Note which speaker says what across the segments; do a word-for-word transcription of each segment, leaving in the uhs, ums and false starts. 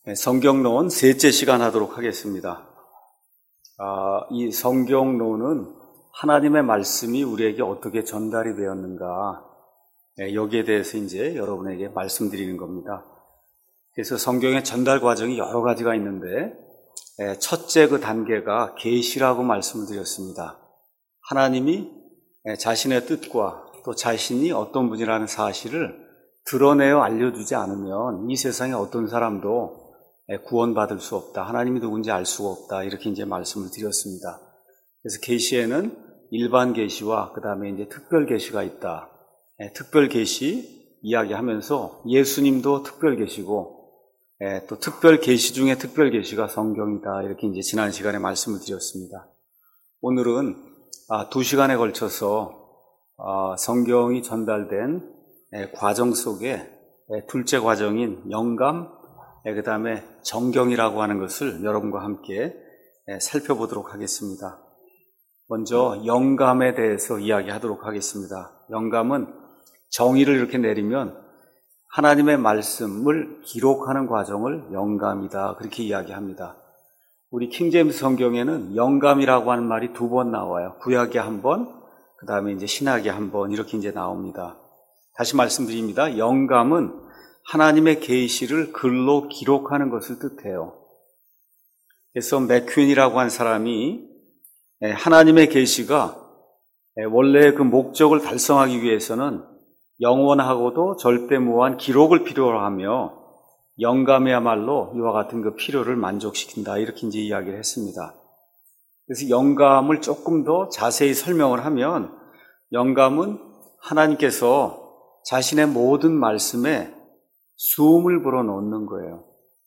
Speaker 1: 성경론 셋째 시간 하도록 하겠습니다. 아, 이 성경론은 하나님의 말씀이 우리에게 어떻게 전달이 되었는가, 여기에 대해서 이제 여러분에게 말씀드리는 겁니다. 그래서 성경의 전달 과정이 여러 가지가 있는데, 첫째 그 단계가 계시라고 말씀을 드렸습니다. 하나님이 자신의 뜻과 또 자신이 어떤 분이라는 사실을 드러내어 알려주지 않으면 이 세상에 어떤 사람도 구원받을 수 없다. 하나님이 누군지 알 수가 없다. 이렇게 이제 말씀을 드렸습니다. 그래서 계시에는 일반 계시와 그 다음에 이제 특별 계시가 있다. 특별 계시 이야기하면서 예수님도 특별 계시고 또 특별 계시 중에 특별 계시가 성경이다. 이렇게 이제 지난 시간에 말씀을 드렸습니다. 오늘은 두 시간에 걸쳐서 성경이 전달된 과정 속에 둘째 과정인 영감, 그 다음에 정경이라고 하는 것을 여러분과 함께 살펴보도록 하겠습니다. 먼저 영감에 대해서 이야기하도록 하겠습니다. 영감은 정의를 이렇게 내리면 하나님의 말씀을 기록하는 과정을 영감이다. 그렇게 이야기합니다. 우리 킹제임스 성경에는 영감이라고 하는 말이 두 번 나와요. 구약에 한 번, 그 다음에 이제 신약에 한 번 이렇게 이제 나옵니다. 다시 말씀드립니다. 영감은 하나님의 계시를 글로 기록하는 것을 뜻해요. 그래서 맥퀸이라고 한 사람이 하나님의 계시가 원래 그 목적을 달성하기 위해서는 영원하고도 절대무한 기록을 필요로 하며 영감이야말로 이와 같은 그 필요를 만족시킨다. 이렇게 이제 이야기를 했습니다. 그래서 영감을 조금 더 자세히 설명을 하면 영감은 하나님께서 자신의 모든 말씀에 숨을 불어넣는 거예요.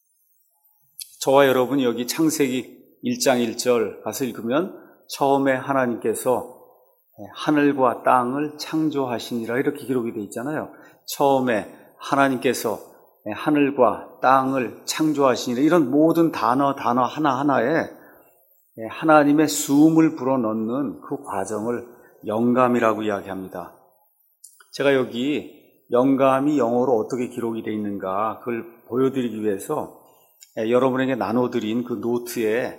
Speaker 1: 저와 여러분이 여기 창세기 일 장 일 절 가서 읽으면 처음에 하나님께서 하늘과 땅을 창조하시니라 이렇게 기록이 되어 있잖아요. 처음에 하나님께서 하늘과 땅을 창조하시니라 이런 모든 단어 단어 하나하나에 하나님의 숨을 불어넣는 그 과정을 영감이라고 이야기합니다. 제가 여기 영감이 영어로 어떻게 기록이 되어 있는가 그걸 보여드리기 위해서 여러분에게 나눠드린 그 노트에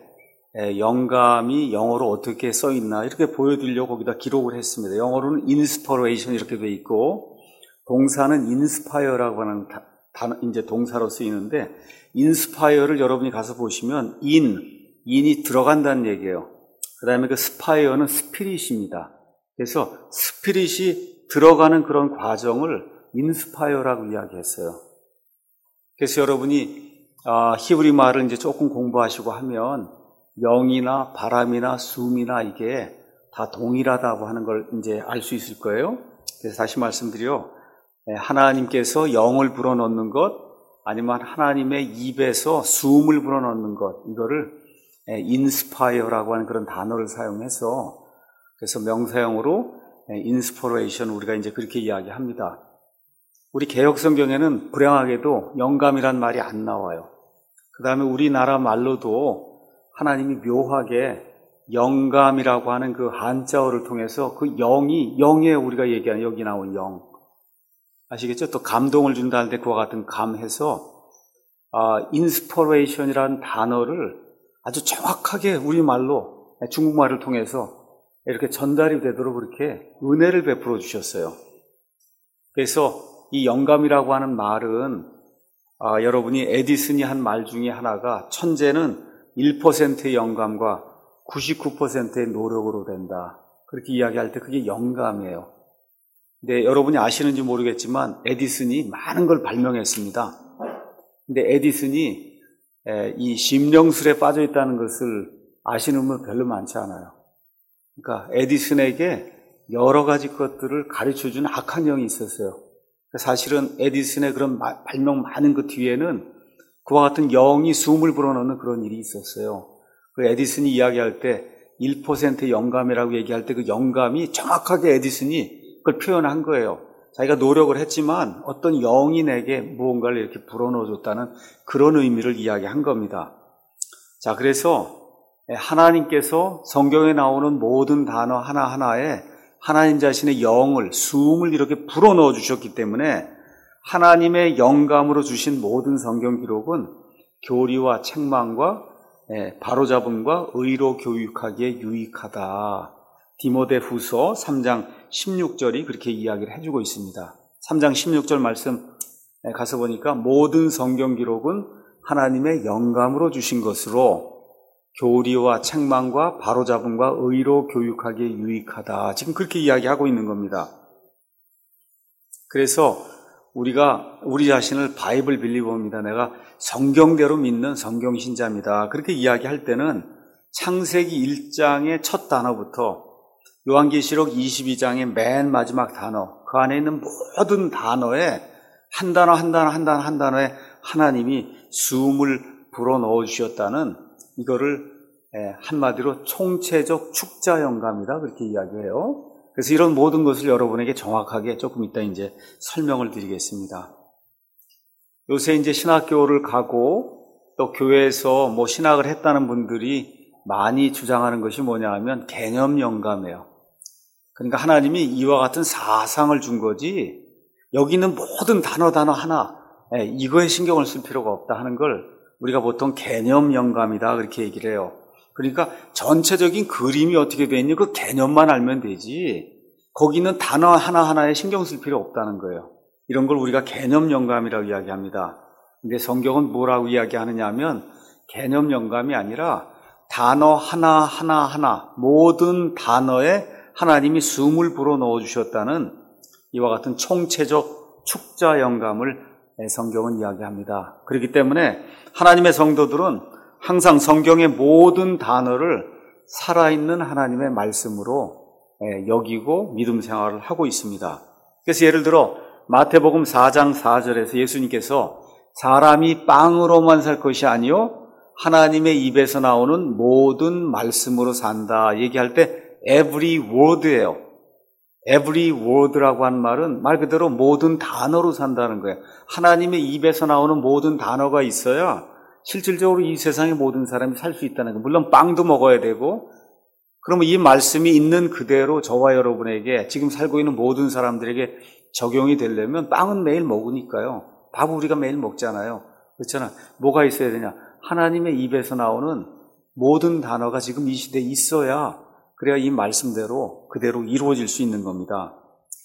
Speaker 1: 영감이 영어로 어떻게 써 있나 이렇게 보여드리려고 거기다 기록을 했습니다. 영어로는 inspiration 이렇게 되어 있고 동사는 inspire라고 하는 단어, 이제 동사로 쓰이는데 inspire를 여러분이 가서 보시면 in, in이 들어간다는 얘기예요. 그 다음에 그 spire는 spirit입니다. 그래서 spirit이 들어가는 그런 과정을 인스파이어라고 이야기했어요. 그래서 여러분이 아, 히브리 말을 이제 조금 공부하시고 하면 영이나 바람이나 숨이나 이게 다 동일하다고 하는 걸 이제 알 수 있을 거예요. 그래서 다시 말씀드려 하나님께서 영을 불어넣는 것 아니면 하나님의 입에서 숨을 불어넣는 것 이거를 인스파이어라고 하는 그런 단어를 사용해서 그래서 명사형으로 인스퍼레이션 우리가 이제 그렇게 이야기합니다. 우리 개역 성경에는 불행하게도 영감이란 말이 안 나와요. 그 다음에 우리나라 말로도 하나님이 묘하게 영감이라고 하는 그 한자어를 통해서 그 영이 영에 우리가 얘기하는 여기 나온 영 아시겠죠? 또 감동을 준다는데 그와 같은 감해서 아, 인스퍼레이션이라는 단어를 아주 정확하게 우리말로 중국말을 통해서 이렇게 전달이 되도록 그렇게 은혜를 베풀어 주셨어요. 그래서 이 영감이라고 하는 말은 아, 여러분이 에디슨이 한 말 중에 하나가 천재는 일 퍼센트의 영감과 구십구 퍼센트의 노력으로 된다. 그렇게 이야기할 때 그게 영감이에요. 근데 여러분이 아시는지 모르겠지만 에디슨이 많은 걸 발명했습니다. 근데 에디슨이 이 심령술에 빠져 있다는 것을 아시는 분 별로 많지 않아요. 그러니까 에디슨에게 여러 가지 것들을 가르쳐주는 악한 영이 있었어요. 사실은 에디슨의 그런 발명 많은 그 뒤에는 그와 같은 영이 숨을 불어넣는 그런 일이 있었어요. 그 에디슨이 이야기할 때 일 퍼센트 영감이라고 얘기할 때 그 영감이 정확하게 에디슨이 그걸 표현한 거예요. 자기가 노력을 했지만 어떤 영이 내게 무언가를 이렇게 불어넣어줬다는 그런 의미를 이야기한 겁니다. 자, 그래서 하나님께서 성경에 나오는 모든 단어 하나하나에 하나님 자신의 영을, 숨을 이렇게 불어넣어 주셨기 때문에 하나님의 영감으로 주신 모든 성경 기록은 교리와 책망과 바로잡음과 의로 교육하기에 유익하다. 디모데후서 삼 장 십육 절이 그렇게 이야기를 해주고 있습니다. 삼 장 십육 절 말씀 가서 보니까 모든 성경 기록은 하나님의 영감으로 주신 것으로 교리와 책망과 바로잡음과 의로 교육하기에 유익하다. 지금 그렇게 이야기하고 있는 겁니다. 그래서 우리가 우리 자신을 바이블 빌리버입니다. 내가 성경대로 믿는 성경신자입니다. 그렇게 이야기할 때는 창세기 일 장의 첫 단어부터 요한계시록 이십이 장의 맨 마지막 단어, 그 안에 있는 모든 단어에 한 단어 한 단어 한 단어 한 단어에 하나님이 숨을 불어넣어 주셨다는 이거를 한마디로 총체적 축자 영감이다 그렇게 이야기해요. 그래서 이런 모든 것을 여러분에게 정확하게 조금 이따 이제 설명을 드리겠습니다. 요새 이제 신학교를 가고 또 교회에서 뭐 신학을 했다는 분들이 많이 주장하는 것이 뭐냐 하면 개념 영감이에요. 그러니까 하나님이 이와 같은 사상을 준 거지 여기 있는 모든 단어 단어 하나 이거에 신경을 쓸 필요가 없다 하는 걸 우리가 보통 개념 영감이다 그렇게 얘기를 해요. 그러니까 전체적인 그림이 어떻게 되어 있는지 그 개념만 알면 되지 거기 있는 단어 하나하나에 신경 쓸 필요 없다는 거예요. 이런 걸 우리가 개념 영감이라고 이야기합니다. 근데 성경은 뭐라고 이야기하느냐 하면 개념 영감이 아니라 단어 하나하나 하나 모든 단어에 하나님이 숨을 불어넣어 주셨다는 이와 같은 총체적 축자 영감을 성경은 이야기합니다. 그렇기 때문에 하나님의 성도들은 항상 성경의 모든 단어를 살아있는 하나님의 말씀으로 여기고 믿음 생활을 하고 있습니다. 그래서 예를 들어 마태복음 사 장 사 절에서 예수님께서 사람이 빵으로만 살 것이 아니요 하나님의 입에서 나오는 모든 말씀으로 산다 얘기할 때 every word예요. every word라고 한 말은 말 그대로 모든 단어로 산다는 거예요. 하나님의 입에서 나오는 모든 단어가 있어야 실질적으로 이 세상의 모든 사람이 살 수 있다는 거예요. 물론 빵도 먹어야 되고 그러면 이 말씀이 있는 그대로 저와 여러분에게 지금 살고 있는 모든 사람들에게 적용이 되려면 빵은 매일 먹으니까요. 밥 우리가 매일 먹잖아요. 그렇잖아. 뭐가 있어야 되냐. 하나님의 입에서 나오는 모든 단어가 지금 이 시대에 있어야 그래야 이 말씀대로 그대로 이루어질 수 있는 겁니다.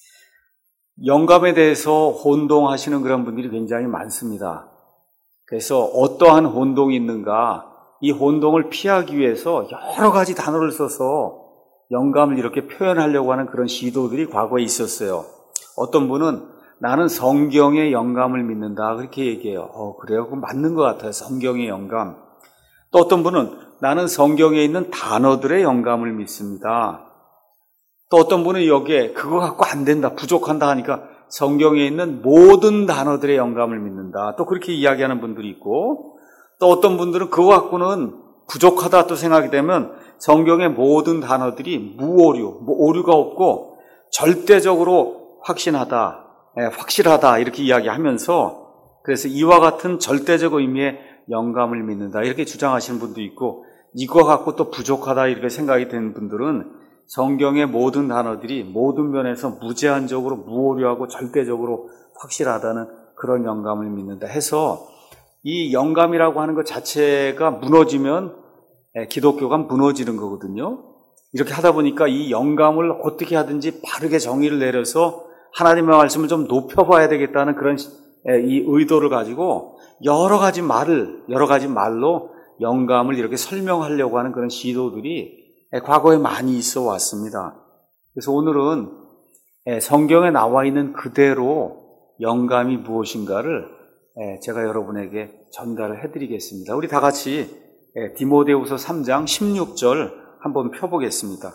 Speaker 1: 영감에 대해서 혼동하시는 그런 분들이 굉장히 많습니다. 그래서 어떠한 혼동이 있는가 이 혼동을 피하기 위해서 여러 가지 단어를 써서 영감을 이렇게 표현하려고 하는 그런 시도들이 과거에 있었어요. 어떤 분은 나는 성경의 영감을 믿는다 그렇게 얘기해요. 어 그래요? 그럼 맞는 것 같아요. 성경의 영감. 또 어떤 분은 나는 성경에 있는 단어들의 영감을 믿습니다. 또 어떤 분은 여기에 그거 갖고 안 된다, 부족한다 하니까 성경에 있는 모든 단어들의 영감을 믿는다. 또 그렇게 이야기하는 분들이 있고 또 어떤 분들은 그거 갖고는 부족하다 또 생각이 되면 성경의 모든 단어들이 무오류, 뭐 오류가 없고 절대적으로 확신하다, 예, 확실하다 이렇게 이야기하면서 그래서 이와 같은 절대적 의미의 영감을 믿는다 이렇게 주장하시는 분도 있고 이거 갖고 또 부족하다 이렇게 생각이 되는 분들은 성경의 모든 단어들이 모든 면에서 무제한적으로 무오류하고 절대적으로 확실하다는 그런 영감을 믿는다 해서 이 영감이라고 하는 것 자체가 무너지면 기독교가 무너지는 거거든요. 이렇게 하다 보니까 이 영감을 어떻게 하든지 바르게 정의를 내려서 하나님의 말씀을 좀 높여봐야 되겠다는 그런 이 의도를 가지고 여러 가지 말을 여러 가지 말로 영감을 이렇게 설명하려고 하는 그런 시도들이 과거에 많이 있어 왔습니다. 그래서 오늘은 성경에 나와 있는 그대로 영감이 무엇인가를 제가 여러분에게 전달을 해드리겠습니다. 우리 다 같이 디모데후서 삼 장 십육 절 한번 펴보겠습니다.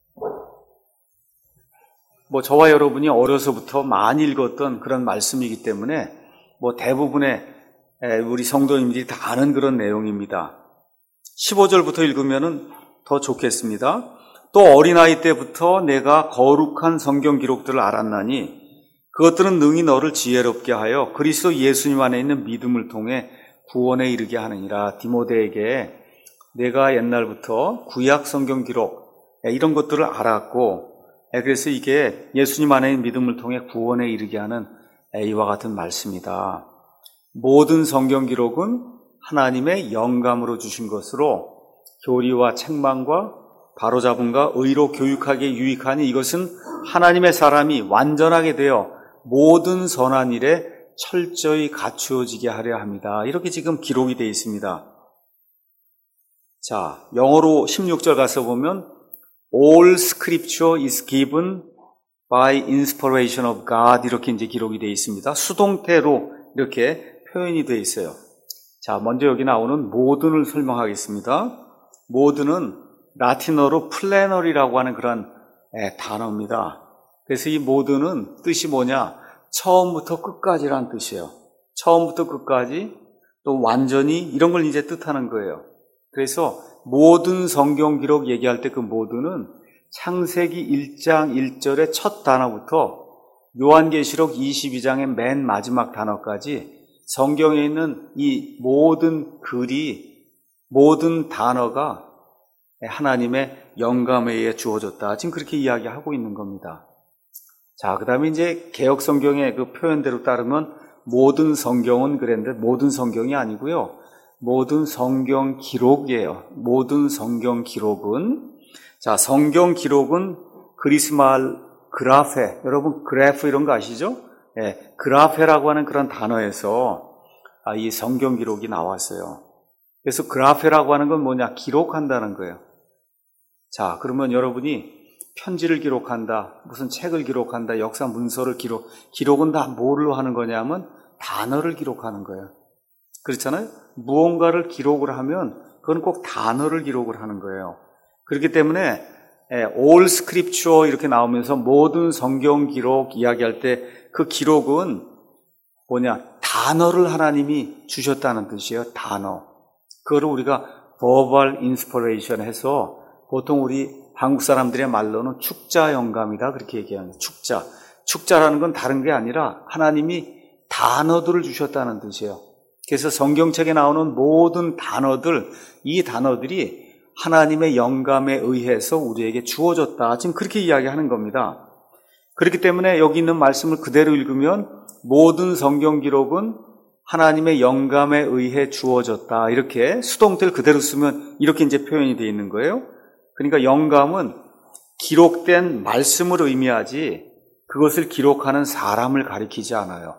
Speaker 1: 뭐 저와 여러분이 어려서부터 많이 읽었던 그런 말씀이기 때문에 뭐 대부분의 우리 성도님들이 다 아는 그런 내용입니다. 십오 절부터 읽으면은 더 좋겠습니다. 또 어린아이 때부터 내가 거룩한 성경 기록들을 알았나니 그것들은 능히 너를 지혜롭게 하여 그리스도 예수님 안에 있는 믿음을 통해 구원에 이르게 하느니라. 디모데에게 내가 옛날부터 구약 성경 기록 이런 것들을 알았고 그래서 이게 예수님 안에 있는 믿음을 통해 구원에 이르게 하는 이와 같은 말씀이다. 모든 성경 기록은 하나님의 영감으로 주신 것으로 교리와 책망과 바로잡음과 의로 교육하기에 유익하니 이것은 하나님의 사람이 완전하게 되어 모든 선한 일에 철저히 갖추어지게 하려 합니다. 이렇게 지금 기록이 되어 있습니다. 자, 영어로 십육 절 가서 보면 All scripture is given by inspiration of God 이렇게 이제 기록이 되어 있습니다. 수동태로 이렇게 표현이 되어 있어요. 자, 먼저 여기 나오는 모든을 설명하겠습니다. 모든은 라틴어로 플래너리라고 하는 그런 예, 단어입니다. 그래서 이 모든은 뜻이 뭐냐? 처음부터 끝까지란 뜻이에요. 처음부터 끝까지 또 완전히 이런 걸 이제 뜻하는 거예요. 그래서 모든 성경 기록 얘기할 때 그 모든은 창세기 일 장 일 절의 첫 단어부터 요한계시록 이십이 장의 맨 마지막 단어까지 성경에 있는 이 모든 글이 모든 단어가 하나님의 영감에 의해 주어졌다. 지금 그렇게 이야기하고 있는 겁니다. 자, 그 다음에 이제 개역 성경의 그 표현대로 따르면 모든 성경은 그랬는데 모든 성경이 아니고요. 모든 성경 기록이에요. 모든 성경 기록은 자, 성경 기록은 그리스말 그라페, 여러분 그래프 이런 거 아시죠? 예, 그라페라고 하는 그런 단어에서 아, 이 성경 기록이 나왔어요. 그래서 그라페라고 하는 건 뭐냐? 기록한다는 거예요. 자, 그러면 여러분이 편지를 기록한다, 무슨 책을 기록한다, 역사 문서를 기록, 기록은 다 뭐로 하는 거냐면 단어를 기록하는 거예요. 그렇잖아요? 무언가를 기록을 하면 그건 꼭 단어를 기록을 하는 거예요. 그렇기 때문에 all scripture 이렇게 나오면서 모든 성경 기록 이야기할 때 그 기록은 뭐냐? 단어를 하나님이 주셨다는 뜻이에요. 단어. 그거를 우리가 verbal inspiration 해서 보통 우리 한국 사람들의 말로는 축자 영감이다 그렇게 얘기하는 축자. 축자라는 건 다른 게 아니라 하나님이 단어들을 주셨다는 뜻이에요. 그래서 성경책에 나오는 모든 단어들, 이 단어들이 하나님의 영감에 의해서 우리에게 주어졌다. 지금 그렇게 이야기하는 겁니다. 그렇기 때문에 여기 있는 말씀을 그대로 읽으면 모든 성경 기록은 하나님의 영감에 의해 주어졌다. 이렇게 수동태를 그대로 쓰면 이렇게 이제 표현이 되어 있는 거예요. 그러니까 영감은 기록된 말씀을 의미하지 그것을 기록하는 사람을 가리키지 않아요.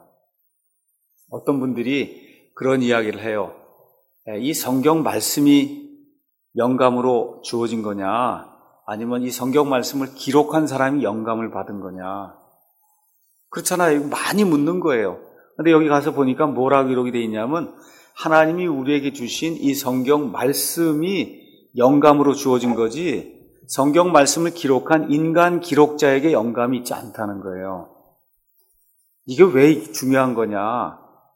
Speaker 1: 어떤 분들이 그런 이야기를 해요. 이 성경 말씀이 영감으로 주어진 거냐? 아니면 이 성경 말씀을 기록한 사람이 영감을 받은 거냐? 그렇잖아요. 많이 묻는 거예요. 근데 여기 가서 보니까 뭐라고 기록이 되어 있냐면 하나님이 우리에게 주신 이 성경 말씀이 영감으로 주어진 거지 성경 말씀을 기록한 인간 기록자에게 영감이 있지 않다는 거예요. 이게 왜 중요한 거냐?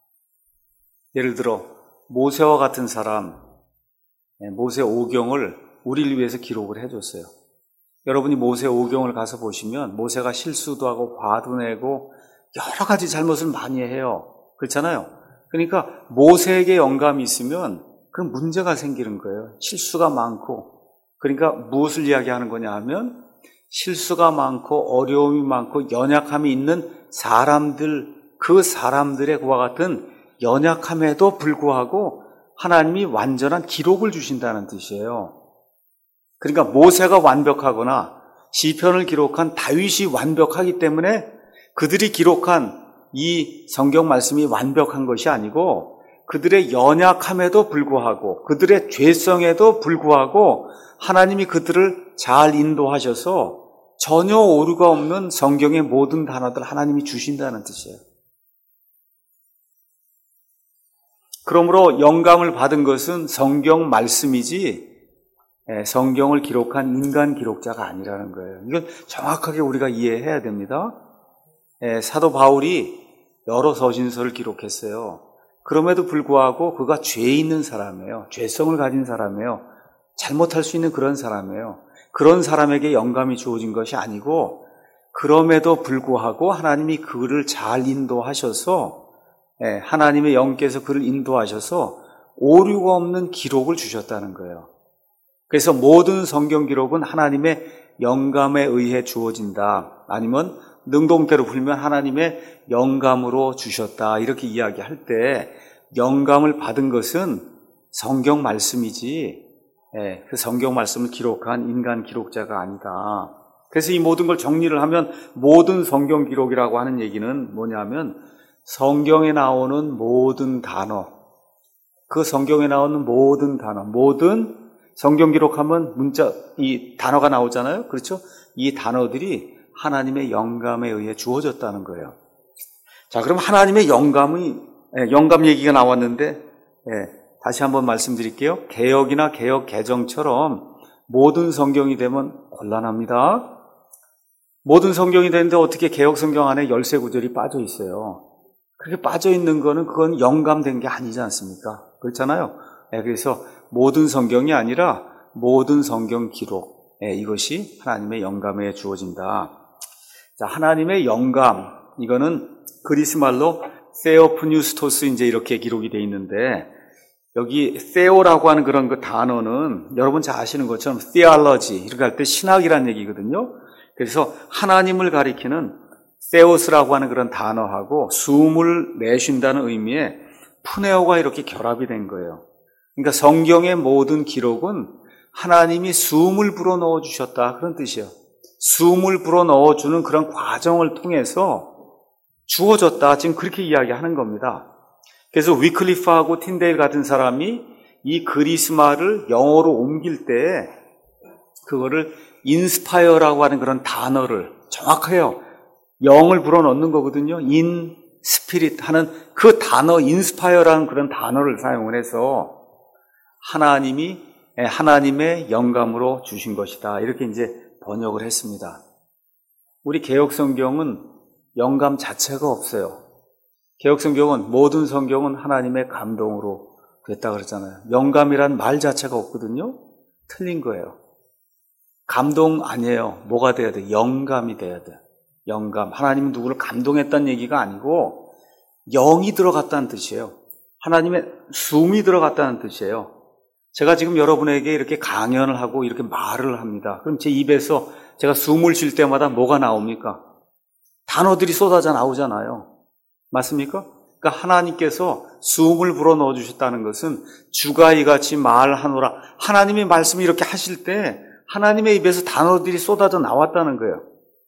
Speaker 1: 예를 들어 모세와 같은 사람, 모세 오경을 우리를 위해서 기록을 해줬어요. 여러분이 모세 오경을 가서 보시면 모세가 실수도 하고 화도 내고 여러 가지 잘못을 많이 해요. 그렇잖아요. 그러니까 모세에게 영감이 있으면 그런 문제가 생기는 거예요. 실수가 많고. 그러니까 무엇을 이야기하는 거냐 하면 실수가 많고 어려움이 많고 연약함이 있는 사람들, 그 사람들의 그와 같은 연약함에도 불구하고 하나님이 완전한 기록을 주신다는 뜻이에요. 그러니까 모세가 완벽하거나 시편을 기록한 다윗이 완벽하기 때문에 그들이 기록한 이 성경 말씀이 완벽한 것이 아니고 그들의 연약함에도 불구하고 그들의 죄성에도 불구하고 하나님이 그들을 잘 인도하셔서 전혀 오류가 없는 성경의 모든 단어들 하나님이 주신다는 뜻이에요. 그러므로 영감을 받은 것은 성경 말씀이지 성경을 기록한 인간 기록자가 아니라는 거예요. 이건 정확하게 우리가 이해해야 됩니다. 사도 바울이 여러 서신서를 기록했어요. 그럼에도 불구하고 그가 죄 있는 사람이에요. 죄성을 가진 사람이에요. 잘못할 수 있는 그런 사람이에요. 그런 사람에게 영감이 주어진 것이 아니고 그럼에도 불구하고 하나님이 그를 잘 인도하셔서 하나님의 영께서 그를 인도하셔서 오류가 없는 기록을 주셨다는 거예요. 그래서 모든 성경 기록은 하나님의 영감에 의해 주어진다. 아니면 능동태로 풀면 하나님의 영감으로 주셨다. 이렇게 이야기할 때 영감을 받은 것은 성경 말씀이지, 예, 그 성경 말씀을 기록한 인간 기록자가 아니다. 그래서 이 모든 걸 정리를 하면 모든 성경 기록이라고 하는 얘기는 뭐냐면 성경에 나오는 모든 단어, 그 성경에 나오는 모든 단어, 모든 성경 기록하면 문자, 이 단어가 나오잖아요. 그렇죠? 이 단어들이 하나님의 영감에 의해 주어졌다는 거예요. 자, 그럼 하나님의 영감이, 예, 영감 얘기가 나왔는데, 예, 다시 한번 말씀드릴게요. 개역이나 개역 개정처럼 모든 성경이 되면 곤란합니다. 모든 성경이 되는데 어떻게 개역 성경 안에 열세 구절이 빠져 있어요. 그렇게 빠져 있는 거는 그건 영감된 게 아니지 않습니까? 그렇잖아요. 예, 그래서 모든 성경이 아니라 모든 성경 기록, 예, 이것이 하나님의 영감에 주어진다. 자, 하나님의 영감, 이거는 그리스 말로 세오프뉴스토스 이제 이렇게 기록이 되어 있는데, 여기 세오라고 하는 그런 그 단어는 여러분 잘 아시는 것처럼 theology 이렇게 할 때 신학이라는 얘기거든요. 그래서 하나님을 가리키는 세오스라고 하는 그런 단어하고 숨을 내쉰다는 의미의 푸네오가 이렇게 결합이 된 거예요. 그러니까 성경의 모든 기록은 하나님이 숨을 불어넣어 주셨다, 그런 뜻이에요. 숨을 불어넣어 주는 그런 과정을 통해서 주어졌다, 지금 그렇게 이야기하는 겁니다. 그래서 위클리프하고 틴데일 같은 사람이 이 그리스마를 영어로 옮길 때 그거를 인스파이어라고 하는 그런 단어를 정확해요. 영을 불어넣는 거거든요. 인 스피릿 하는 그 단어, 인스파이어라는 그런 단어를 사용을 해서 하나님이 하나님의 영감으로 주신 것이다, 이렇게 이제 번역을 했습니다. 우리 개역 성경은 영감 자체가 없어요. 개역 성경은 모든 성경은 하나님의 감동으로 됐다 그랬잖아요. 영감이란 말 자체가 없거든요. 틀린 거예요. 감동 아니에요. 뭐가 돼야 돼? 영감이 돼야 돼. 영감. 하나님은 누구를 감동했다는 얘기가 아니고 영이 들어갔다는 뜻이에요. 하나님의 숨이 들어갔다는 뜻이에요. 제가 지금 여러분에게 이렇게 강연을 하고 이렇게 말을 합니다. 그럼 제 입에서 제가 숨을 쉴 때마다 뭐가 나옵니까? 단어들이 쏟아져 나오잖아요. 맞습니까? 그러니까 하나님께서 숨을 불어넣어 주셨다는 것은 주가 이같이 말하노라. 하나님의 말씀을 이렇게 하실 때 하나님의 입에서 단어들이 쏟아져 나왔다는 거예요.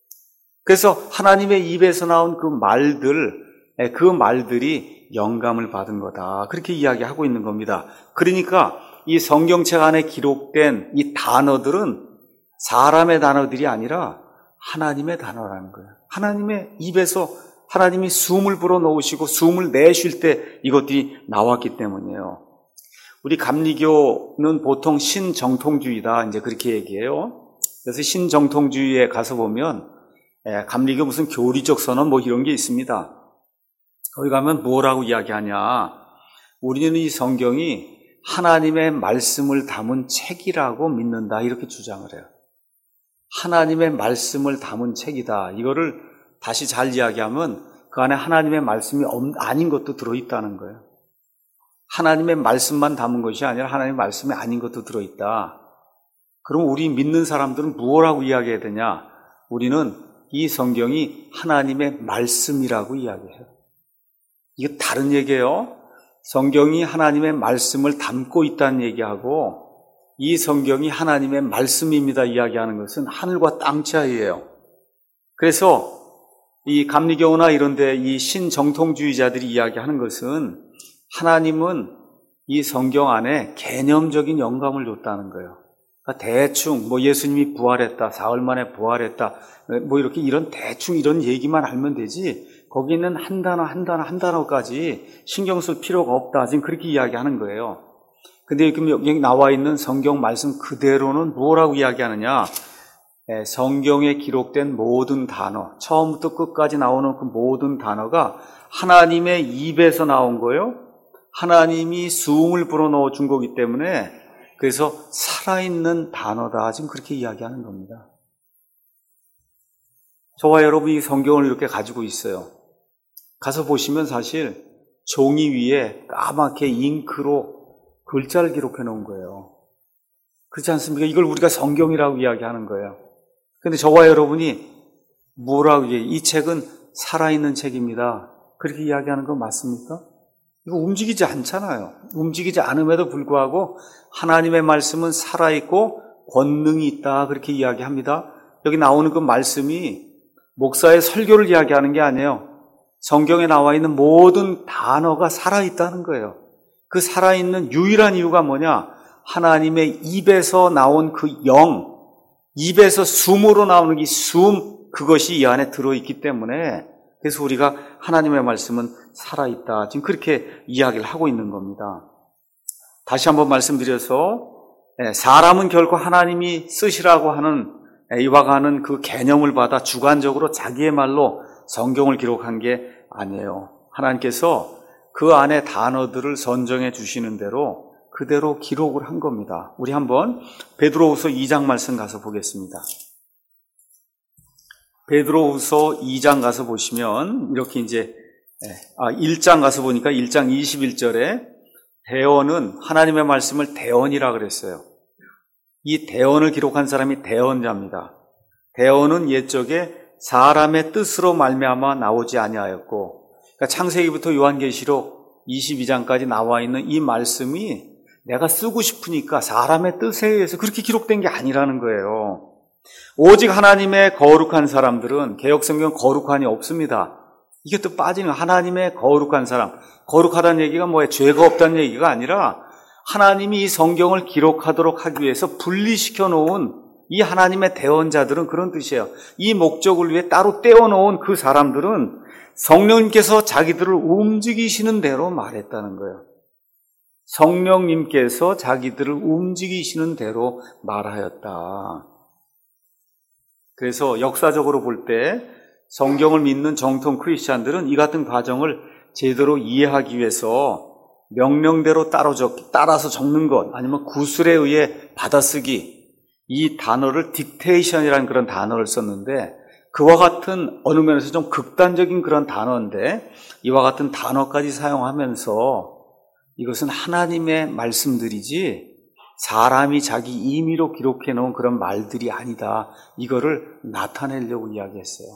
Speaker 1: 그래서 하나님의 입에서 나온 그 말들, 그 말들이 영감을 받은 거다, 그렇게 이야기하고 있는 겁니다. 그러니까 이 성경책 안에 기록된 이 단어들은 사람의 단어들이 아니라 하나님의 단어라는 거예요. 하나님의 입에서 하나님이 숨을 불어넣으시고 숨을 내쉴 때 이것들이 나왔기 때문이에요. 우리 감리교는 보통 신정통주의다, 이제 그렇게 얘기해요. 그래서 신정통주의에 가서 보면 감리교 무슨 교리적 선언 뭐 이런 게 있습니다. 거기 가면 뭐라고 이야기하냐? 우리는 이 성경이 하나님의 말씀을 담은 책이라고 믿는다, 이렇게 주장을 해요. 하나님의 말씀을 담은 책이다. 이거를 다시 잘 이야기하면 그 안에 하나님의 말씀이 아닌 것도 들어있다는 거예요. 하나님의 말씀만 담은 것이 아니라 하나님의 말씀이 아닌 것도 들어있다. 그럼 우리 믿는 사람들은 무엇라고 이야기해야 되냐? 우리는 이 성경이 하나님의 말씀이라고 이야기해요. 이게 다른 얘기예요. 성경이 하나님의 말씀을 담고 있다는 얘기하고 이 성경이 하나님의 말씀입니다 이야기하는 것은 하늘과 땅 차이예요. 그래서 이 감리교나 이런 데 이 신정통주의자들이 이야기하는 것은 하나님은 이 성경 안에 개념적인 영감을 줬다는 거예요. 그러니까 대충 뭐 예수님이 부활했다, 사흘 만에 부활했다, 뭐 이렇게 이런 대충 이런 얘기만 알면 되지 거기는 한 단어 한 단어 한 단어까지 신경 쓸 필요가 없다, 지금 그렇게 이야기하는 거예요. 근데 여기 나와 있는 성경 말씀 그대로는 뭐라고 이야기하느냐? 성경에 기록된 모든 단어, 처음부터 끝까지 나오는 그 모든 단어가 하나님의 입에서 나온 거예요. 하나님이 숨을 불어넣어 준 거기 때문에 그래서 살아있는 단어다, 지금 그렇게 이야기하는 겁니다. 저와 여러분이 이 성경을 이렇게 가지고 있어요. 가서 보시면 사실 종이 위에 까맣게 잉크로 글자를 기록해 놓은 거예요. 그렇지 않습니까? 이걸 우리가 성경이라고 이야기하는 거예요. 근데 저와 여러분이 뭐라고 얘기해요? 이 책은 살아있는 책입니다, 그렇게 이야기하는 거 맞습니까? 이거 움직이지 않잖아요. 움직이지 않음에도 불구하고 하나님의 말씀은 살아있고 권능이 있다 그렇게 이야기합니다. 여기 나오는 그 말씀이 목사의 설교를 이야기하는 게 아니에요. 성경에 나와 있는 모든 단어가 살아있다는 거예요. 그 살아있는 유일한 이유가 뭐냐? 하나님의 입에서 나온 그 영, 입에서 숨으로 나오는 이 숨, 그것이 이 안에 들어있기 때문에 그래서 우리가 하나님의 말씀은 살아있다. 지금 그렇게 이야기를 하고 있는 겁니다. 다시 한번 말씀드려서 사람은 결코 하나님이 쓰시라고 하는 이와 같은 그 개념을 받아 주관적으로 자기의 말로 성경을 기록한 게 아니에요. 하나님께서 그 안에 단어들을 선정해 주시는 대로 그대로 기록을 한 겁니다. 우리 한번 베드로후서 이 장 말씀 가서 보겠습니다. 베드로후서 이 장 가서 보시면 이렇게 이제 아, 일 장 가서 보니까 일 장 이십일 절에 대언은 하나님의 말씀을 대언이라 그랬어요. 이 대언을 기록한 사람이 대언자입니다. 대언은 옛적에 사람의 뜻으로 말미암아 나오지 아니하였고, 그러니까 창세기부터 요한계시록 이십이 장까지 나와 있는 이 말씀이 내가 쓰고 싶으니까 사람의 뜻에 의해서 그렇게 기록된 게 아니라는 거예요. 오직 하나님의 거룩한 사람들은 개역성경 거룩한이 없습니다. 이게 또 빠지는 하나님의 거룩한 사람. 거룩하다는 얘기가 뭐예요? 죄가 없다는 얘기가 아니라 하나님이 이 성경을 기록하도록 하기 위해서 분리시켜 놓은 이 하나님의 대언자들은 그런 뜻이에요. 이 목적을 위해 따로 떼어놓은 그 사람들은 성령님께서 자기들을 움직이시는 대로 말했다는 거예요. 성령님께서 자기들을 움직이시는 대로 말하였다. 그래서 역사적으로 볼 때 성경을 믿는 정통 크리스찬들은 이 같은 과정을 제대로 이해하기 위해서 명령대로 따라서 적는 것 아니면 구술에 의해 받아쓰기, 이 단어를 딕테이션이라는 그런 단어를 썼는데 그와 같은 어느 면에서 좀 극단적인 그런 단어인데 이와 같은 단어까지 사용하면서 이것은 하나님의 말씀들이지 사람이 자기 임의로 기록해 놓은 그런 말들이 아니다. 이거를 나타내려고 이야기했어요.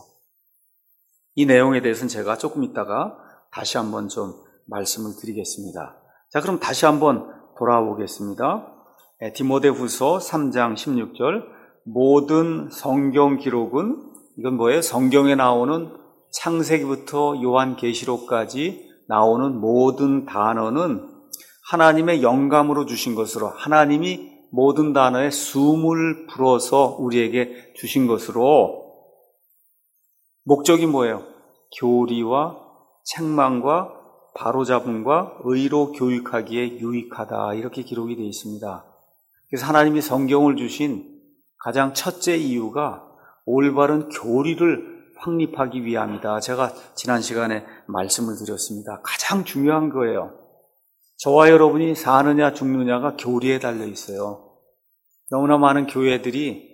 Speaker 1: 이 내용에 대해서는 제가 조금 있다가 다시 한번 좀 말씀을 드리겠습니다. 자, 그럼 다시 한번 돌아와 보겠습니다. 디모데후서 삼 장 십육 절 모든 성경 기록은 이건 뭐예요? 성경에 나오는 창세기부터 요한계시록까지 나오는 모든 단어는 하나님의 영감으로 주신 것으로 하나님이 모든 단어에 숨을 불어서 우리에게 주신 것으로 목적이 뭐예요? 교리와 책망과 바로잡음과 의로 교육하기에 유익하다 이렇게 기록이 되어 있습니다. 그래서 하나님이 성경을 주신 가장 첫째 이유가 올바른 교리를 확립하기 위함이다. 제가 지난 시간에 말씀을 드렸습니다. 가장 중요한 거예요. 저와 여러분이 사느냐 죽느냐가 교리에 달려 있어요. 너무나 많은 교회들이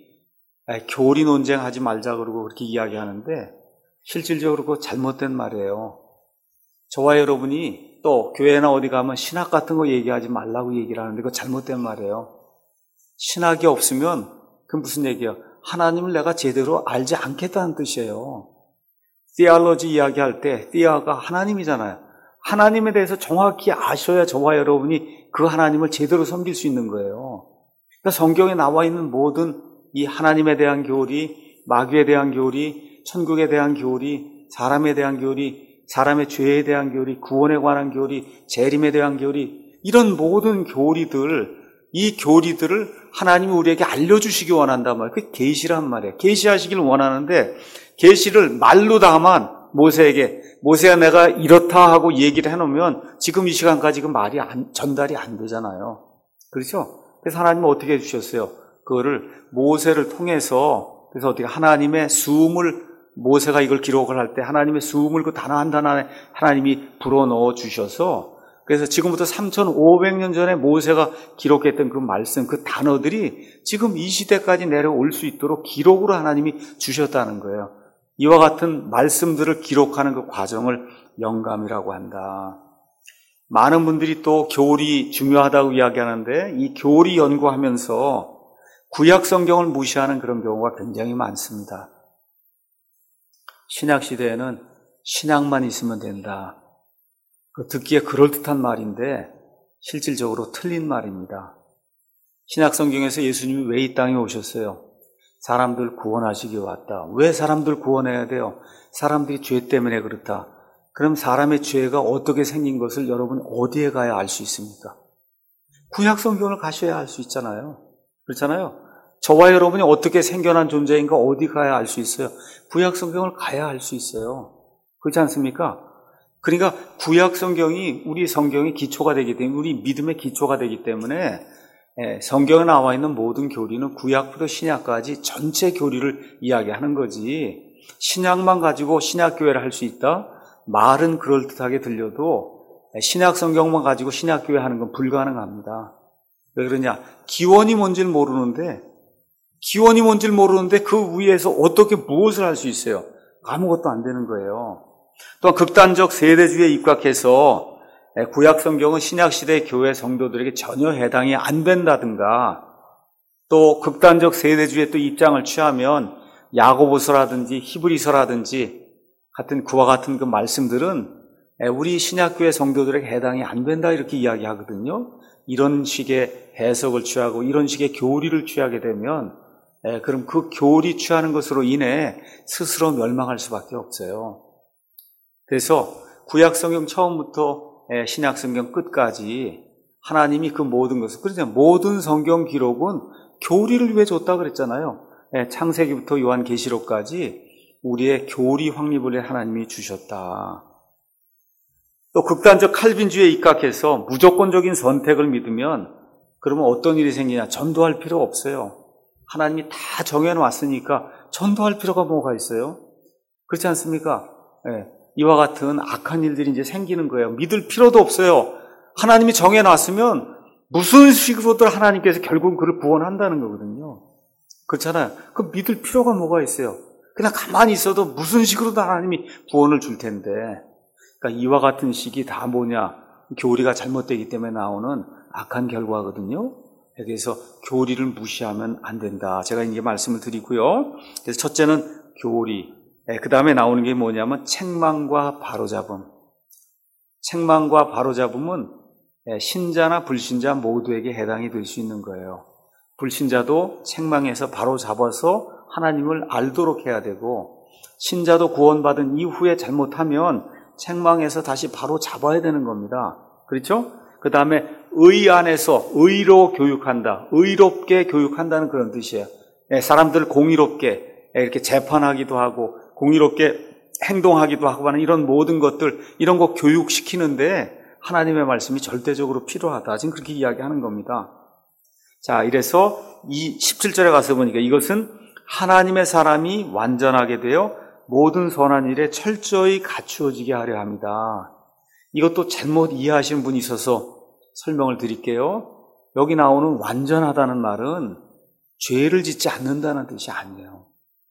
Speaker 1: 교리 논쟁하지 말자 그러고 그렇게 이야기하는데 실질적으로 그거 잘못된 말이에요. 저와 여러분이 또 교회나 어디 가면 신학 같은 거 얘기하지 말라고 얘기를 하는데 그거 잘못된 말이에요. 신학이 없으면 그건 무슨 얘기예요? 하나님을 내가 제대로 알지 않겠다는 뜻이에요. theology 이야기할 때 thea가 하나님이잖아요. 하나님에 대해서 정확히 아셔야 저와 여러분이 그 하나님을 제대로 섬길 수 있는 거예요. 그러니까 성경에 나와 있는 모든 이 하나님에 대한 교리, 마귀에 대한 교리, 천국에 대한 교리, 사람에 대한 교리, 사람의 죄에 대한 교리, 구원에 관한 교리, 재림에 대한 교리, 이런 모든 교리들, 이 교리들을 하나님이 우리에게 알려주시기 원한단 말이에요. 그게 계시란 말이에요. 계시하시길 원하는데 계시를 말로 다만 모세에게 모세야 내가 이렇다 하고 얘기를 해놓으면 지금 이 시간까지 그 말이 안, 전달이 안 되잖아요. 그렇죠? 그래서 하나님은 어떻게 해주셨어요? 그거를 모세를 통해서 그래서 어떻게 하나님의 숨을 모세가 이걸 기록을 할 때 하나님의 숨을 그 단어 한 단어에 하나님이 불어넣어 주셔서 그래서 지금부터 삼천오백 년 전에 모세가 기록했던 그 말씀, 그 단어들이 지금 이 시대까지 내려올 수 있도록 기록으로 하나님이 주셨다는 거예요. 이와 같은 말씀들을 기록하는 그 과정을 영감이라고 한다. 많은 분들이 또 교리 중요하다고 이야기하는데 이 교리 연구하면서 구약 성경을 무시하는 그런 경우가 굉장히 많습니다. 신약 시대에는 신약만 있으면 된다. 듣기에 그럴듯한 말인데 실질적으로 틀린 말입니다. 신약성경에서 예수님이 왜 이 땅에 오셨어요? 사람들 구원하시기 왔다. 왜 사람들 구원해야 돼요? 사람들이 죄 때문에 그렇다. 그럼 사람의 죄가 어떻게 생긴 것을 여러분 어디에 가야 알 수 있습니까? 구약성경을 가셔야 알 수 있잖아요. 그렇잖아요. 저와 여러분이 어떻게 생겨난 존재인가 어디 가야 알 수 있어요? 구약성경을 가야 알 수 있어요. 그렇지 않습니까? 그러니까 구약성경이 우리 성경의 기초가 되기 때문에, 우리 믿음의 기초가 되기 때문에 성경에 나와 있는 모든 교리는 구약부터 신약까지 전체 교리를 이야기하는 거지, 신약만 가지고 신약교회를 할 수 있다? 말은 그럴듯하게 들려도 신약 성경만 가지고 신약교회 하는 건 불가능합니다. 왜 그러냐? 기원이 뭔지를 모르는데, 기원이 뭔지를 모르는데 그 위에서 어떻게 무엇을 할 수 있어요? 아무것도 안 되는 거예요. 또한 극단적 세대주의에 입각해서 구약 성경은 신약시대 교회 성도들에게 전혀 해당이 안 된다든가, 또 극단적 세대주의의 또 입장을 취하면 야고보서라든지 히브리서라든지 같은 그와 같은 그 말씀들은 우리 신약교회 성도들에게 해당이 안 된다 이렇게 이야기하거든요. 이런 식의 해석을 취하고 이런 식의 교리를 취하게 되면 그럼 그 교리 취하는 것으로 인해 스스로 멸망할 수밖에 없어요. 그래서 구약성경 처음부터 신약성경 끝까지 하나님이 그 모든 것을, 그러죠. 모든 성경 기록은 교리를 위해 줬다 그랬잖아요. 창세기부터 요한계시록까지 우리의 교리 확립을 하나님이 주셨다. 또 극단적 칼빈주의에 입각해서 무조건적인 선택을 믿으면 그러면 어떤 일이 생기냐? 전도할 필요 없어요. 하나님이 다 정해놨으니까 전도할 필요가 뭐가 있어요? 그렇지 않습니까? 네. 이와 같은 악한 일들이 이제 생기는 거예요. 믿을 필요도 없어요. 하나님이 정해놨으면 무슨 식으로든 하나님께서 결국은 그를 구원한다는 거거든요. 그렇잖아요. 그 믿을 필요가 뭐가 있어요? 그냥 가만히 있어도 무슨 식으로든 하나님이 구원을 줄 텐데. 그러니까 이와 같은 식이 다 뭐냐? 교리가 잘못되기 때문에 나오는 악한 결과거든요. 그래서 교리를 무시하면 안 된다. 제가 이제 말씀을 드리고요. 그래서 첫째는 교리. 그 다음에 나오는 게 뭐냐면 책망과 바로잡음. 책망과 바로잡음은 신자나 불신자 모두에게 해당이 될 수 있는 거예요. 불신자도 책망해서 바로잡아서 하나님을 알도록 해야 되고, 신자도 구원받은 이후에 잘못하면 책망해서 다시 바로 잡아야 되는 겁니다. 그렇죠? 그 다음에 의 안에서 의로 교육한다. 의롭게 교육한다는 그런 뜻이에요. 사람들 공의롭게 이렇게 재판하기도 하고 공의롭게 행동하기도 하고 하는 이런 모든 것들, 이런 거 교육시키는데 하나님의 말씀이 절대적으로 필요하다. 지금 그렇게 이야기하는 겁니다. 자, 이래서 이 십칠 절에 가서 보니까 이것은 하나님의 사람이 완전하게 되어 모든 선한 일에 철저히 갖추어지게 하려 합니다. 이것도 잘못 이해하시는 분이 있어서 설명을 드릴게요. 여기 나오는 완전하다는 말은 죄를 짓지 않는다는 뜻이 아니에요.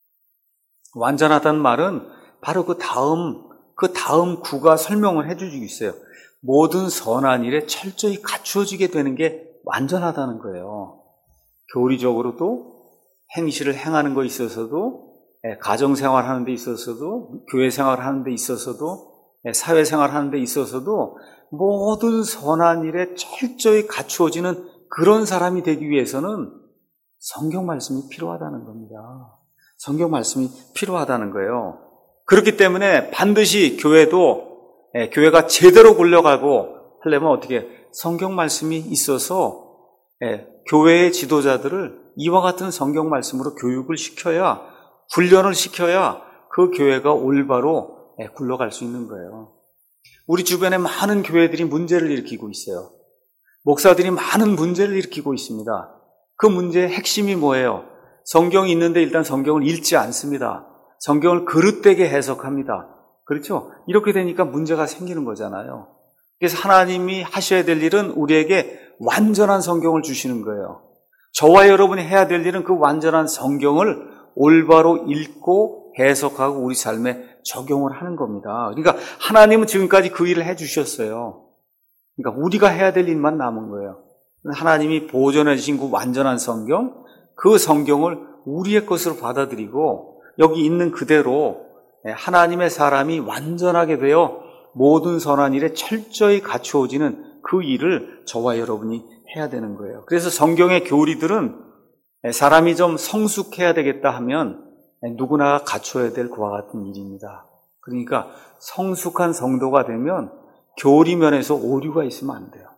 Speaker 1: 완전하다는 말은 바로 그 다음, 그 다음 구가 설명을 해주고 있어요. 모든 선한 일에 철저히 갖추어지게 되는 게 완전하다는 거예요. 교리적으로도 행실을 행하는 거 있어서도, 가정생활 하는 데 있어서도, 교회생활 하는 데 있어서도, 사회생활 하는 데 있어서도 모든 선한 일에 철저히 갖추어지는 그런 사람이 되기 위해서는 성경 말씀이 필요하다는 겁니다. 성경 말씀이 필요하다는 거예요. 그렇기 때문에 반드시 교회도, 교회가 제대로 굴러가고 하려면 어떻게 성경 말씀이 있어서 교회의 지도자들을 이와 같은 성경 말씀으로 교육을 시켜야, 훈련을 시켜야 그 교회가 올바로 굴러갈 수 있는 거예요. 우리 주변에 많은 교회들이 문제를 일으키고 있어요. 목사들이 많은 문제를 일으키고 있습니다. 그 문제의 핵심이 뭐예요? 성경이 있는데 일단 성경을 읽지 않습니다. 성경을 그릇되게 해석합니다. 그렇죠? 이렇게 되니까 문제가 생기는 거잖아요. 그래서 하나님이 하셔야 될 일은 우리에게 완전한 성경을 주시는 거예요. 저와 여러분이 해야 될 일은 그 완전한 성경을 올바로 읽고 해석하고 우리 삶에 적용을 하는 겁니다. 그러니까 하나님은 지금까지 그 일을 해주셨어요. 그러니까 우리가 해야 될 일만 남은 거예요. 하나님이 보존해 주신 그 완전한 성경, 그 성경을 우리의 것으로 받아들이고 여기 있는 그대로 하나님의 사람이 완전하게 되어 모든 선한 일에 철저히 갖추어지는 그 일을 저와 여러분이 해야 되는 거예요. 그래서 성경의 교리들은 사람이 좀 성숙해야 되겠다 하면 누구나 갖춰야 될 그와 같은 일입니다. 그러니까 성숙한 성도가 되면 교리면에서 오류가 있으면 안 돼요.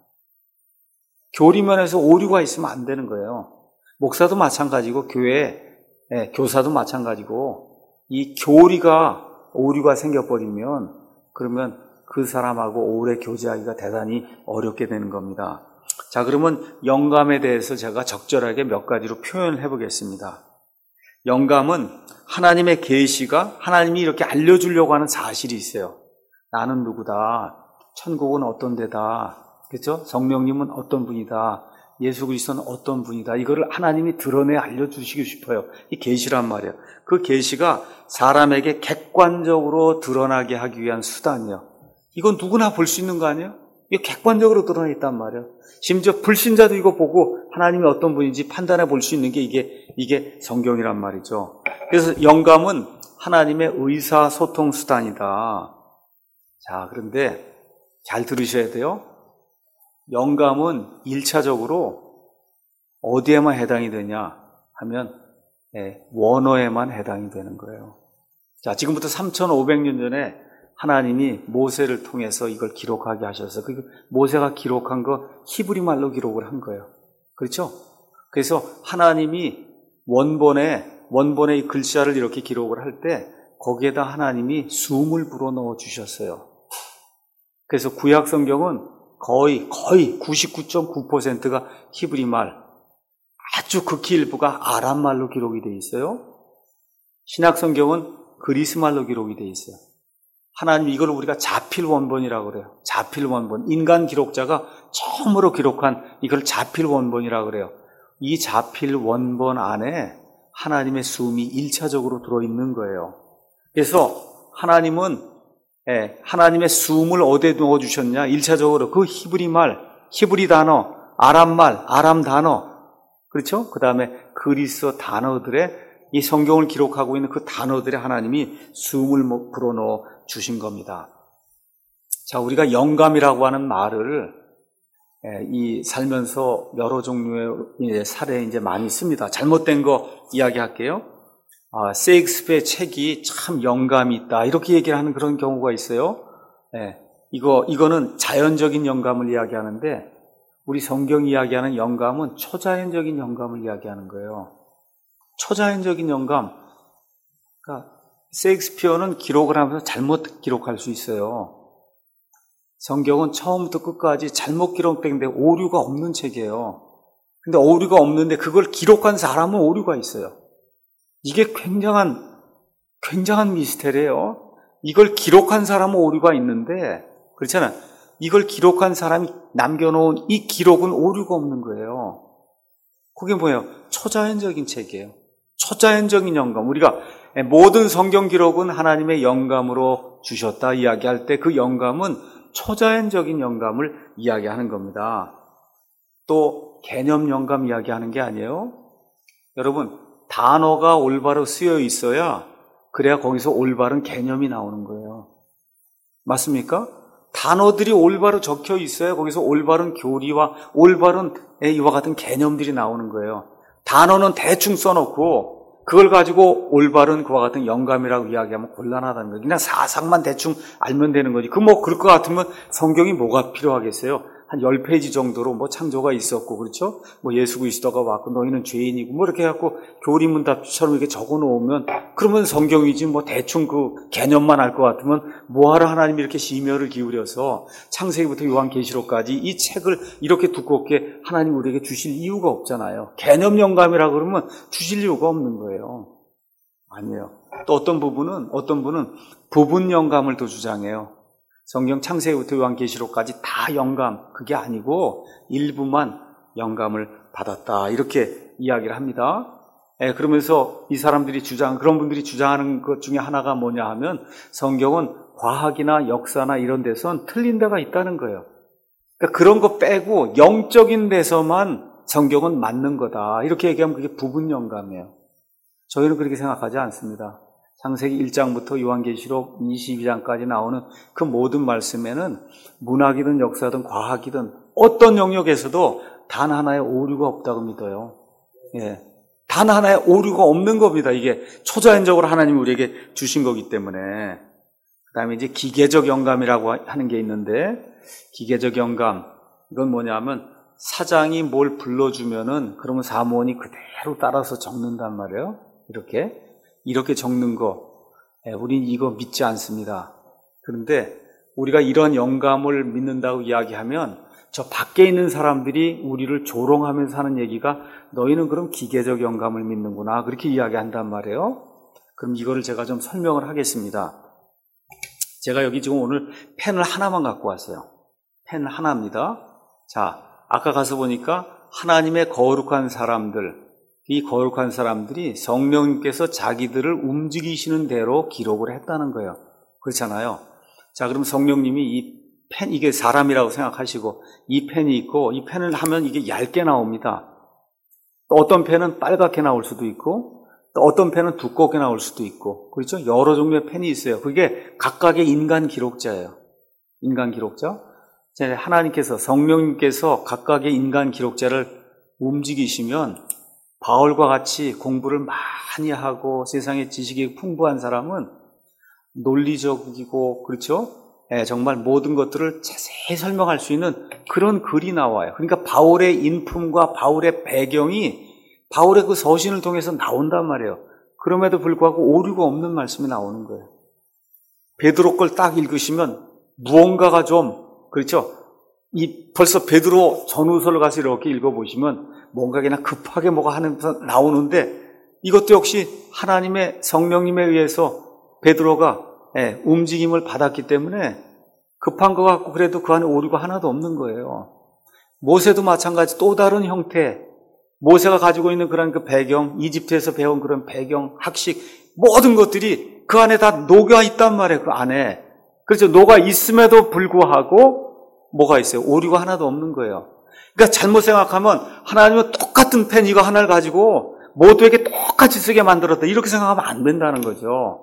Speaker 1: 교리면에서 오류가 있으면 안 되는 거예요. 목사도 마찬가지고 교회 네, 교사도 마찬가지고 이 교리가 오류가 생겨버리면 그러면 그 사람하고 오래 교제하기가 대단히 어렵게 되는 겁니다. 자, 그러면 영감에 대해서 제가 적절하게 몇 가지로 표현을 해보겠습니다. 영감은 하나님의 계시가 하나님이 이렇게 알려주려고 하는 사실이 있어요. 나는 누구다. 천국은 어떤 데다. 그렇죠? 성령님은 어떤 분이다. 예수 그리스도는 어떤 분이다. 이거를 하나님이 드러내 알려주시고 싶어요. 이 계시란 말이에요. 그 계시가 사람에게 객관적으로 드러나게 하기 위한 수단이에요. 이건 누구나 볼 수 있는 거 아니에요? 이게 객관적으로 드러나 있단 말이에요. 심지어 불신자도 이거 보고 하나님이 어떤 분인지 판단해 볼 수 있는 게 이게, 이게 성경이란 말이죠. 그래서 영감은 하나님의 의사소통 수단이다. 자, 그런데 잘 들으셔야 돼요. 영감은 일차적으로 어디에만 해당이 되냐 하면 네, 원어에만 해당이 되는 거예요. 자, 지금부터 삼천오백 년 전에 하나님이 모세를 통해서 이걸 기록하게 하셔서 그 모세가 기록한 거 히브리 말로 기록을 한 거예요. 그렇죠? 그래서 하나님이 원본에 원본의 이 글자를 이렇게 기록을 할 때 거기에다 하나님이 숨을 불어넣어 주셨어요. 그래서 구약 성경은 거의 거의 구십구 점 구 퍼센트가 히브리 말, 아주 극히 일부가 아람 말로 기록이 돼 있어요. 신약 성경은 그리스 말로 기록이 돼 있어요. 하나님 이걸 우리가 자필 원본이라고 그래요. 자필 원본. 인간 기록자가 처음으로 기록한 이걸 자필 원본이라고 그래요. 이 자필 원본 안에 하나님의 숨이 일차적으로 들어있는 거예요. 그래서 하나님은 예, 하나님의 숨을 어디에 넣어주셨냐? 일차적으로 그 히브리 말, 히브리 단어, 아람 말, 아람 단어, 그렇죠? 그 다음에 그리스 단어들의 이 성경을 기록하고 있는 그 단어들의 하나님이 숨을 불어넣어 주신 겁니다. 자, 우리가 영감이라고 하는 말을 예, 이 살면서 여러 종류의 사례에 이제 많이 씁니다. 잘못된 거 이야기할게요. 아, 세익스피어의 책이 참 영감이 있다. 이렇게 얘기를 하는 그런 경우가 있어요. 네, 이거, 이거는 자연적인 영감을 이야기하는데, 우리 성경이 이야기하는 영감은 초자연적인 영감을 이야기하는 거예요. 초자연적인 영감. 그러니까, 세익스피어는 기록을 하면서 잘못 기록할 수 있어요. 성경은 처음부터 끝까지 잘못 기록된 데 오류가 없는 책이에요. 근데 오류가 없는데 그걸 기록한 사람은 오류가 있어요. 이게 굉장한, 굉장한 미스테리예요. 이걸 기록한 사람은 오류가 있는데, 그렇잖아요. 이걸 기록한 사람이 남겨놓은 이 기록은 오류가 없는 거예요. 그게 뭐예요? 초자연적인 책이에요. 초자연적인 영감. 우리가 모든 성경 기록은 하나님의 영감으로 주셨다 이야기할 때 그 영감은 초자연적인 영감을 이야기하는 겁니다. 또 개념 영감 이야기하는 게 아니에요. 여러분, 단어가 올바로 쓰여 있어야 그래야 거기서 올바른 개념이 나오는 거예요. 맞습니까? 단어들이 올바로 적혀 있어야 거기서 올바른 교리와 올바른 이와 같은 개념들이 나오는 거예요. 단어는 대충 써놓고 그걸 가지고 올바른 그와 같은 영감이라고 이야기하면 곤란하다는 거예요. 그냥 사상만 대충 알면 되는 거지. 그 뭐 그럴 것 같으면 성경이 뭐가 필요하겠어요? 한 십 페이지 정도로 뭐 창조가 있었고, 그렇죠? 뭐 예수 그리스도가 왔고, 너희는 죄인이고, 뭐 이렇게 해갖고 교리문답처럼 이렇게 적어 놓으면, 그러면 성경이지, 뭐 대충 그 개념만 알 것 같으면, 뭐하러 하나님이 이렇게 심혈을 기울여서 창세기부터 요한계시록까지 이 책을 이렇게 두껍게 하나님 우리에게 주실 이유가 없잖아요. 개념 영감이라 그러면 주실 이유가 없는 거예요. 아니에요. 또 어떤 부분은, 어떤 분은 부분 영감을 또 주장해요. 성경 창세기부터 요한계시록까지 다 영감, 그게 아니고 일부만 영감을 받았다. 이렇게 이야기를 합니다. 예, 그러면서 이 사람들이 주장, 그런 분들이 주장하는 것 중에 하나가 뭐냐 하면 성경은 과학이나 역사나 이런 데선 틀린 데가 있다는 거예요. 그러니까 그런 거 빼고 영적인 데서만 성경은 맞는 거다. 이렇게 얘기하면 그게 부분 영감이에요. 저희는 그렇게 생각하지 않습니다. 창세기 일 장부터 요한계시록 이십이 장까지 나오는 그 모든 말씀에는 문학이든 역사든 과학이든 어떤 영역에서도 단 하나의 오류가 없다고 믿어요. 예. 단 하나의 오류가 없는 겁니다. 이게 초자연적으로 하나님이 우리에게 주신 거기 때문에. 그 다음에 이제 기계적 영감이라고 하는 게 있는데, 기계적 영감, 이건 뭐냐면 사장이 뭘 불러주면은 그러면 사무원이 그대로 따라서 적는단 말이에요. 이렇게. 이렇게 적는 거. 예, 우린 이거 믿지 않습니다. 그런데 우리가 이런 영감을 믿는다고 이야기하면 저 밖에 있는 사람들이 우리를 조롱하면서 하는 얘기가 너희는 그럼 기계적 영감을 믿는구나. 그렇게 이야기한단 말이에요. 그럼 이거를 제가 좀 설명을 하겠습니다. 제가 여기 지금 오늘 펜을 하나만 갖고 왔어요. 펜 하나입니다. 자, 아까 가서 보니까 하나님의 거룩한 사람들, 이 거룩한 사람들이 성령님께서 자기들을 움직이시는 대로 기록을 했다는 거예요. 그렇잖아요. 자, 그럼 성령님이 이 펜, 이게 사람이라고 생각하시고 이 펜이 있고 이 펜을 하면 이게 얇게 나옵니다. 또 어떤 펜은 빨갛게 나올 수도 있고 또 어떤 펜은 두껍게 나올 수도 있고, 그렇죠? 여러 종류의 펜이 있어요. 그게 각각의 인간 기록자예요. 인간 기록자. 하나님께서, 성령님께서 각각의 인간 기록자를 움직이시면 바울과 같이 공부를 많이 하고 세상에 지식이 풍부한 사람은 논리적이고, 그렇죠? 예, 정말 모든 것들을 자세히 설명할 수 있는 그런 글이 나와요. 그러니까 바울의 인품과 바울의 배경이 바울의 그 서신을 통해서 나온단 말이에요. 그럼에도 불구하고 오류가 없는 말씀이 나오는 거예요. 베드로 걸 딱 읽으시면 무언가가 좀, 그렇죠? 이 벌써 베드로 전후서를 가서 이렇게 읽어보시면 뭔가 그냥 급하게 뭐가 하면서 나오는데 이것도 역시 하나님의 성령님에 의해서 베드로가 예, 움직임을 받았기 때문에 급한 것 같고 그래도 그 안에 오류가 하나도 없는 거예요. 모세도 마찬가지 또 다른 형태, 모세가 가지고 있는 그런 그 배경, 이집트에서 배운 그런 배경, 학식, 모든 것들이 그 안에 다 녹아 있단 말이에요. 그 안에. 그렇죠. 녹아 있음에도 불구하고 뭐가 있어요? 오류가 하나도 없는 거예요. 그러니까 잘못 생각하면 하나님은 똑같은 펜 이거 하나를 가지고 모두에게 똑같이 쓰게 만들었다. 이렇게 생각하면 안 된다는 거죠.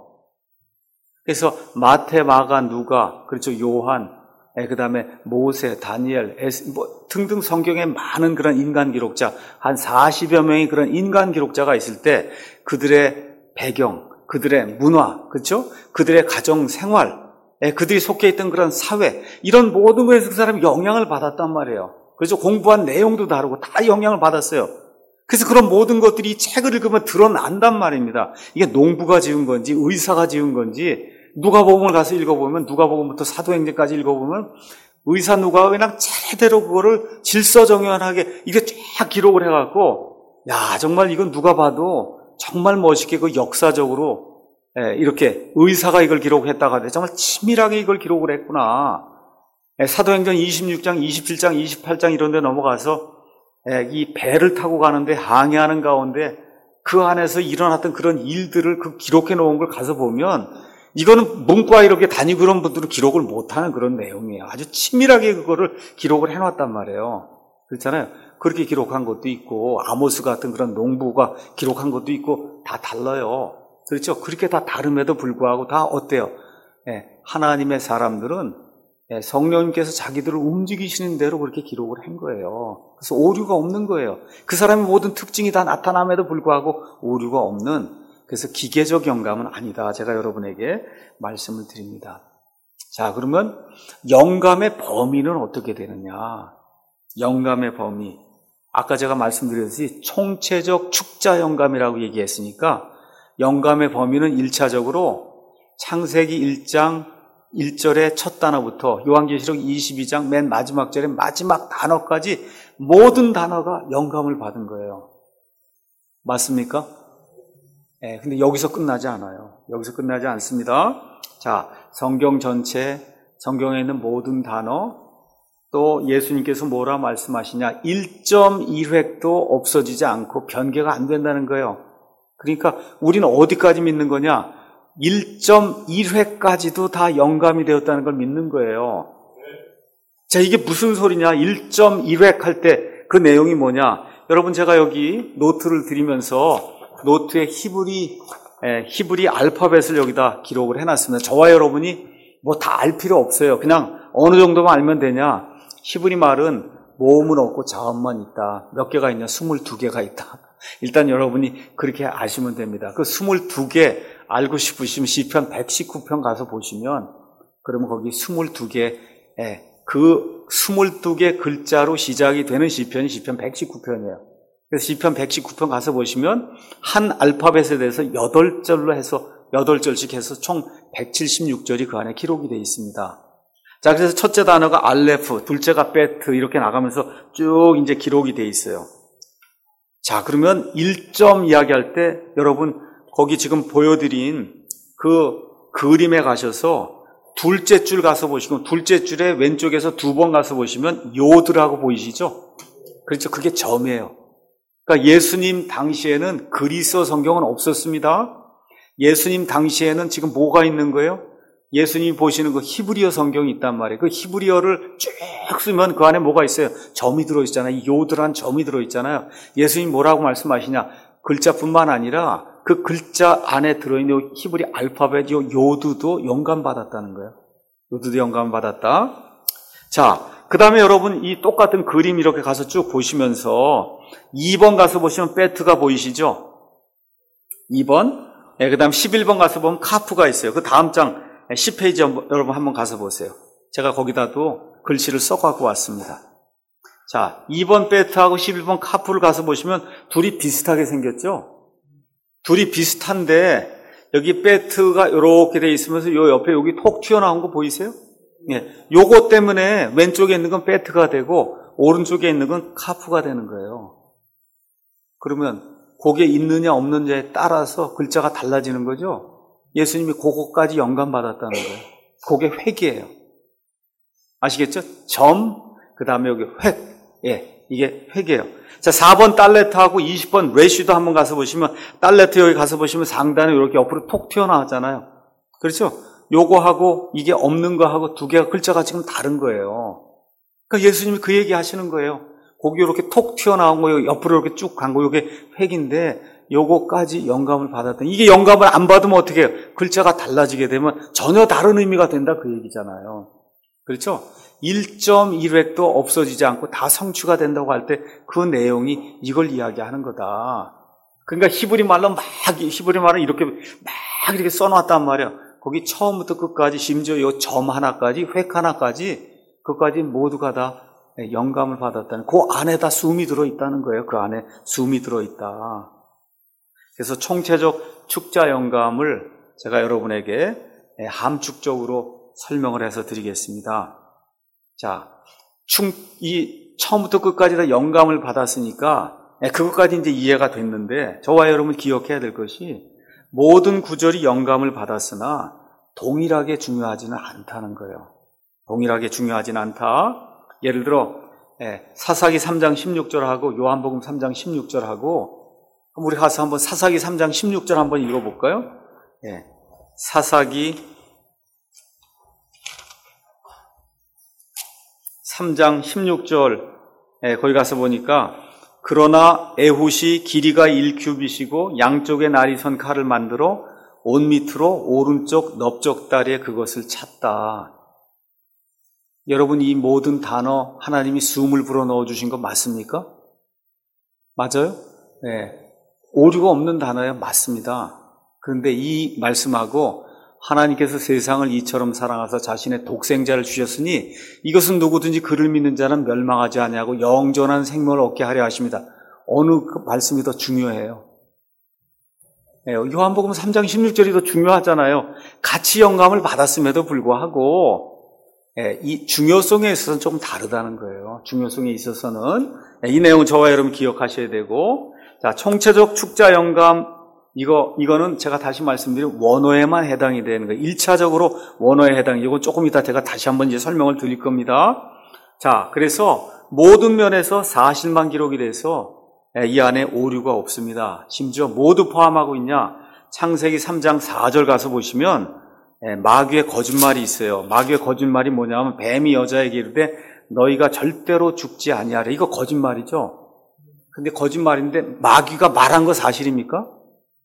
Speaker 1: 그래서 마태, 마가, 누가, 그렇죠. 요한, 그 다음에 모세, 다니엘, 에스, 뭐 등등 성경에 많은 그런 인간 기록자, 한 사십여 명의 그런 인간 기록자가 있을 때 그들의 배경, 그들의 문화, 그렇죠? 그들의 가정 생활, 그들이 속해 있던 그런 사회, 이런 모든 것에서 그 사람이 영향을 받았단 말이에요. 그래서 공부한 내용도 다르고 다 영향을 받았어요. 그래서 그런 모든 것들이 이 책을 읽으면 드러난단 말입니다. 이게 농부가 지은 건지 의사가 지은 건지, 누가복음을 가서 읽어보면, 누가복음부터 사도행전까지 읽어보면 의사 누가가 그냥 제대로 그거를 질서정연하게 이게 쫙 기록을 해갖고, 야, 정말 이건 누가 봐도 정말 멋있게 그 역사적으로 이렇게 의사가 이걸 기록했다가 돼. 정말 치밀하게 이걸 기록을 했구나. 사도행전 이십육 장, 이십칠 장, 이십팔 장 이런 데 넘어가서 이 배를 타고 가는데 항해하는 가운데 그 안에서 일어났던 그런 일들을 그 기록해 놓은 걸 가서 보면 이거는 문과 이렇게 다니고 그런 분들은 기록을 못하는 그런 내용이에요. 아주 치밀하게 그거를 기록을 해놨단 말이에요. 그렇잖아요. 그렇게 기록한 것도 있고 아모스 같은 그런 농부가 기록한 것도 있고 다 달라요. 그렇죠? 그렇게 다 다름에도 불구하고 다 어때요? 예, 하나님의 사람들은 예, 성령님께서 자기들을 움직이시는 대로 그렇게 기록을 한 거예요. 그래서 오류가 없는 거예요. 그 사람의 모든 특징이 다 나타남에도 불구하고 오류가 없는, 그래서 기계적 영감은 아니다. 제가 여러분에게 말씀을 드립니다. 자, 그러면 영감의 범위는 어떻게 되느냐? 영감의 범위. 아까 제가 말씀드렸듯이 총체적 축자 영감이라고 얘기했으니까 영감의 범위는 일차적으로 창세기 일 장 일 절의 첫 단어부터 요한계시록 이십이 장 맨 마지막 절의 마지막 단어까지 모든 단어가 영감을 받은 거예요. 맞습니까? 네, 근데 여기서 끝나지 않아요. 여기서 끝나지 않습니다. 자, 성경 전체, 성경에 있는 모든 단어, 또 예수님께서 뭐라 말씀하시냐, 일 점 일 획도 없어지지 않고 변개가 안 된다는 거예요. 그러니까 우리는 어디까지 믿는 거냐? 일 점 일 획까지도 다 영감이 되었다는 걸 믿는 거예요. 자, 이게 무슨 소리냐? 일 점 일 획 할 때 그 내용이 뭐냐? 여러분, 제가 여기 노트를 드리면서 노트에 히브리 히브리 알파벳을 여기다 기록을 해놨습니다. 저와 여러분이 뭐 다 알 필요 없어요. 그냥 어느 정도만 알면 되냐. 히브리 말은 모음은 없고 자음만 있다. 몇 개가 있냐? 스물두 개가 있다. 일단 여러분이 그렇게 아시면 됩니다. 그 스물두 개 알고 싶으시면 시편 백십구 편 가서 보시면 그러면 거기 스물두 개, 그 스물두 개 글자로 시작이 되는 시편이 시편 백십구 편이에요. 그래서 시편 백십구 편 가서 보시면 한 알파벳에 대해서 여덟 절로 해서 여덟 절씩 해서 총 백칠십육 절이 그 안에 기록이 되어 있습니다. 자, 그래서 첫째 단어가 알레프, 둘째가 베트 이렇게 나가면서 쭉 이제 기록이 되어 있어요. 자, 그러면 일 점 이야기할 때 여러분 거기 지금 보여드린 그 그림에 가셔서 둘째 줄 가서 보시고 둘째 줄에 왼쪽에서 두 번 가서 보시면 요드라고 보이시죠? 그렇죠. 그게 점이에요. 그러니까 예수님 당시에는 그리스어 성경은 없었습니다. 예수님 당시에는 지금 뭐가 있는 거예요? 예수님이 보시는 그 히브리어 성경이 있단 말이에요. 그 히브리어를 쭉 쓰면 그 안에 뭐가 있어요? 점이 들어있잖아요. 요드란 점이 들어있잖아요. 예수님 뭐라고 말씀하시냐? 글자뿐만 아니라 그 글자 안에 들어있는 히브리 알파벳, 요 요드도 영감받았다는 거예요. 요드도 영감받았다. 자, 그 다음에 여러분 이 똑같은 그림 이렇게 가서 쭉 보시면서 이 번 가서 보시면 베트가 보이시죠? 이 번. 네, 그 다음 십일 번 가서 보면 카프가 있어요. 그 다음 장 십 페이지 여러분 한번 가서 보세요. 제가 거기다도 글씨를 써갖고 왔습니다. 자, 이 번 베트하고 십일 번 카프를 가서 보시면 둘이 비슷하게 생겼죠? 둘이 비슷한데 여기 베트가 이렇게 돼 있으면서 요 옆에 여기 톡 튀어나온 거 보이세요? 예, 요거 때문에 왼쪽에 있는 건 베트가 되고 오른쪽에 있는 건 카프가 되는 거예요. 그러면 거기에 있느냐 없느냐에 따라서 글자가 달라지는 거죠? 예수님이 그거까지 영감받았다는 거예요. 그게 획이에요. 아시겠죠? 점, 그 다음에 여기 획. 예, 이게 획이에요. 자, 사 번 달레트하고 이십 번 레쉬도 한번 가서 보시면, 달레트 여기 가서 보시면 상단에 이렇게 옆으로 톡 튀어나왔잖아요. 그렇죠? 요거하고 이게 없는 거하고 두 개가 글자가 지금 다른 거예요. 그러니까 예수님이 그 얘기 하시는 거예요. 거기 이렇게 톡 튀어나온 거, 옆으로 이렇게 쭉 간 거, 요게 획인데, 요거까지 영감을 받았던, 이게 영감을 안 받으면 어떻게 해요? 글자가 달라지게 되면 전혀 다른 의미가 된다 그 얘기잖아요. 그렇죠? 일 점 일 획도 없어지지 않고 다 성취가 된다고 할 때 그 내용이 이걸 이야기하는 거다. 그러니까 히브리 말로 막, 히브리 말은 이렇게 막 이렇게 써놨단 말이야. 거기 처음부터 끝까지 심지어 요 점 하나까지, 획 하나까지, 그까지 모두가 다 영감을 받았다는, 그 안에 다 숨이 들어있다는 거예요. 그 안에 숨이 들어있다. 그래서 총체적 축자 영감을 제가 여러분에게 함축적으로 설명을 해서 드리겠습니다. 자, 충, 이 처음부터 끝까지 다 영감을 받았으니까 그것까지 이제 이해가 됐는데 저와 여러분 기억해야 될 것이 모든 구절이 영감을 받았으나 동일하게 중요하지는 않다는 거예요. 동일하게 중요하지는 않다. 예를 들어 사사기 삼 장 십육 절하고 요한복음 삼 장 십육 절하고 우리 가서 한번 사사기 삼 장 십육 절 한번 읽어볼까요? 예. 사사기 삼 장 십육 절, 예, 거기 가서 보니까 그러나 에훗이 길이가 일 규빗이고 양쪽에 날이 선 칼을 만들어 옷 밑으로 오른쪽 넓적다리에 그것을 찼다. 여러분 이 모든 단어 하나님이 숨을 불어넣어 주신 거 맞습니까? 맞아요? 네. 오류가 없는 단어예요. 맞습니다. 그런데 이 말씀하고 하나님께서 세상을 이처럼 사랑하사 자신의 독생자를 주셨으니 이것은 누구든지 그를 믿는 자는 멸망하지 아니하고 영존한 생명을 얻게 하려 하십니다. 어느 그 말씀이 더 중요해요? 네, 요한복음 삼 장 십육 절이 더 중요하잖아요. 같이 영감을 받았음에도 불구하고 네, 이 중요성에 있어서는 조금 다르다는 거예요. 중요성에 있어서는 네, 이 내용은 저와 여러분 기억하셔야 되고, 자, 총체적 축자 영감, 이거, 이거는 제가 다시 말씀드린 원어에만 해당이 되는 거예요. 일 차적으로 원어에 해당, 이건 조금 이따 제가 다시 한번 이제 설명을 드릴 겁니다. 자, 그래서 모든 면에서 사실만 기록이 돼서 이 안에 오류가 없습니다. 심지어 모두 포함하고 있냐? 창세기 삼 장 사 절 가서 보시면 마귀의 거짓말이 있어요. 마귀의 거짓말이 뭐냐면 뱀이 여자에게 이르되 너희가 절대로 죽지 아니하라. 이거 거짓말이죠. 근데 거짓말인데 마귀가 말한 거 사실입니까?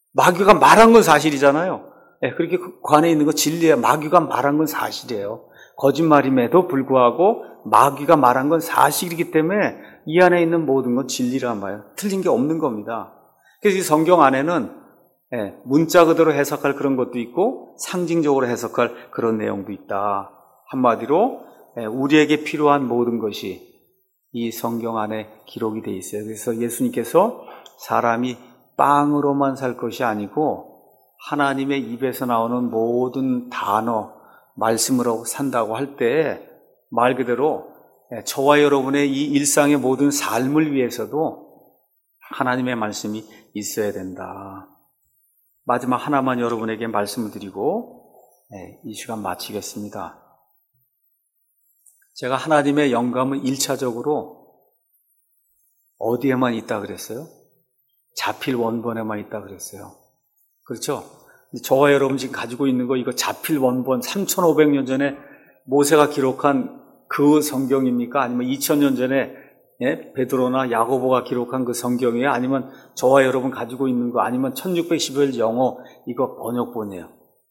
Speaker 1: 마귀가 말한 건 사실이잖아요. 네, 그렇게 그 안에 있는 거 진리예요. 마귀가 말한 건 사실이에요. 거짓말임에도 불구하고 마귀가 말한 건 사실이기 때문에 이 안에 있는 모든 건 진리란 말이에요. 틀린 게 없는 겁니다. 그래서 이 성경 안에는 예, 문자 그대로 해석할 그런 것도 있고 상징적으로 해석할 그런 내용도 있다. 한마디로 예, 우리에게 필요한 모든 것이 이 성경 안에 기록이 돼 있어요. 그래서 예수님께서 사람이 빵으로만 살 것이 아니고 하나님의 입에서 나오는 모든 단어, 말씀으로 산다고 할 때 말 그대로 저와 여러분의 이 일상의 모든 삶을 위해서도 하나님의 말씀이 있어야 된다. 마지막 하나만 여러분에게 말씀을 드리고 이 시간 마치겠습니다. 제가 하나님의 영감은 일차적으로 어디에만 있다 그랬어요? 자필 원본에만 있다 그랬어요. 그렇죠? 저와 여러분 지금 가지고 있는 거 이거 자필 원본 삼천오백 년 전에 모세가 기록한 그 성경입니까? 아니면 이천 년 전에 예? 베드로나 야고보가 기록한 그 성경이에요? 아니면 저와 여러분 가지고 있는 거 아니면 천육백십오 일 영어 이거 번역본이에요?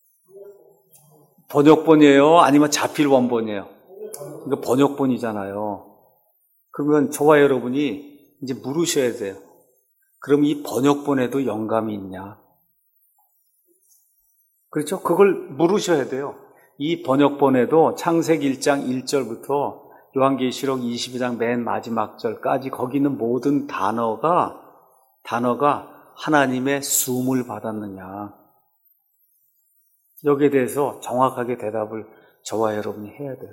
Speaker 1: 번역본이에요? 아니면 자필 원본이에요? 이거 번역본이잖아요. 그러면 저와 여러분이 이제 물으셔야 돼요. 그럼 이 번역본에도 영감이 있냐? 그렇죠? 그걸 물으셔야 돼요. 이 번역본에도 창세기 일 장 일 절부터 요한계시록 이십이 장 맨 마지막 절까지 거기 있는 모든 단어가 단어가 하나님의 숨을 받았느냐. 여기에 대해서 정확하게 대답을 저와 여러분이 해야 돼요.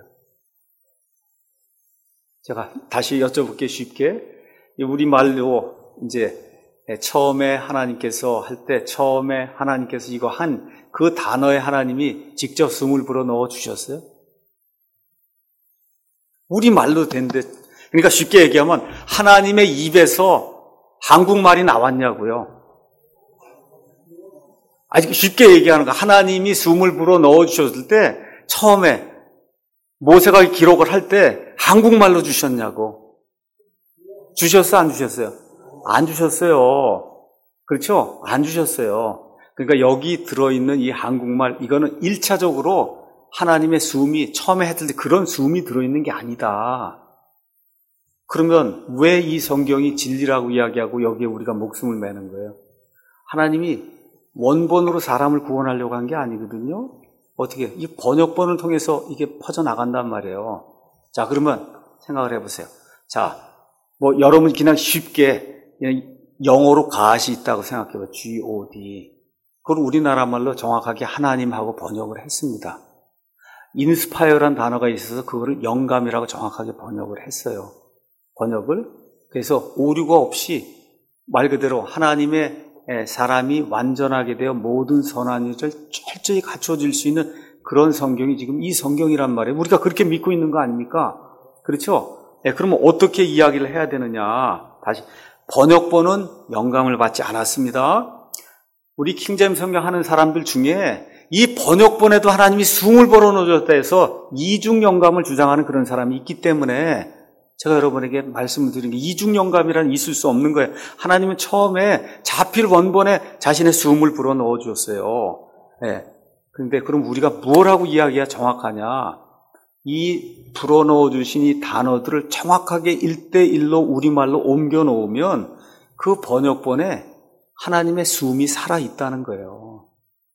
Speaker 1: 제가 다시 여쭤볼게 쉽게. 우리말로 이제 처음에 하나님께서 할 때 처음에 하나님께서 이거 한 그 단어에 하나님이 직접 숨을 불어 넣어 주셨어요? 우리말로 된데 그러니까 쉽게 얘기하면 하나님의 입에서 한국말이 나왔냐고요. 아직 쉽게 얘기하는 거 하나님이 숨을 불어 넣어 주셨을 때 처음에 모세가 기록을 할 때 한국말로 주셨냐고. 주셨어 안 주셨어요? 안 주셨어요. 그렇죠? 안 주셨어요. 그러니까 여기 들어있는 이 한국말 이거는 일차적으로 하나님의 숨이 처음에 했을 때 그런 숨이 들어있는 게 아니다. 그러면 왜 이 성경이 진리라고 이야기하고 여기에 우리가 목숨을 매는 거예요? 하나님이 원본으로 사람을 구원하려고 한 게 아니거든요. 어떻게 이 번역본을 통해서 이게 퍼져나간단 말이에요. 자, 그러면 생각을 해보세요. 자, 뭐 여러분 그냥 쉽게 그냥 영어로 God이 있다고 생각해봐요. 지 오 디. 그걸 우리나라 말로 정확하게 하나님하고 번역을 했습니다. 인스파이어란 단어가 있어서 그거를 영감이라고 정확하게 번역을 했어요. 번역을. 그래서 오류가 없이 말 그대로 하나님의 사람이 완전하게 되어 모든 선한 일을 철저히 갖춰질 수 있는 그런 성경이 지금 이 성경이란 말이에요. 우리가 그렇게 믿고 있는 거 아닙니까? 그렇죠? 네, 그러면 어떻게 이야기를 해야 되느냐? 다시 번역본은 영감을 받지 않았습니다. 우리 킹제임스 성경 하는 사람들 중에 이 번역본에도 하나님이 숨을 불어 넣어줬다 해서 이중 영감을 주장하는 그런 사람이 있기 때문에 제가 여러분에게 말씀을 드린 게 이중 영감이란 있을 수 없는 거예요. 하나님은 처음에 자필 원본에 자신의 숨을 불어 넣어 주었어요. 네. 그런데 그럼 우리가 무엇하고 이야기가 정확하냐? 이 불어 넣어 주신 이 단어들을 정확하게 일대일로 우리말로 옮겨 놓으면 그 번역본에 하나님의 숨이 살아있다는 거예요.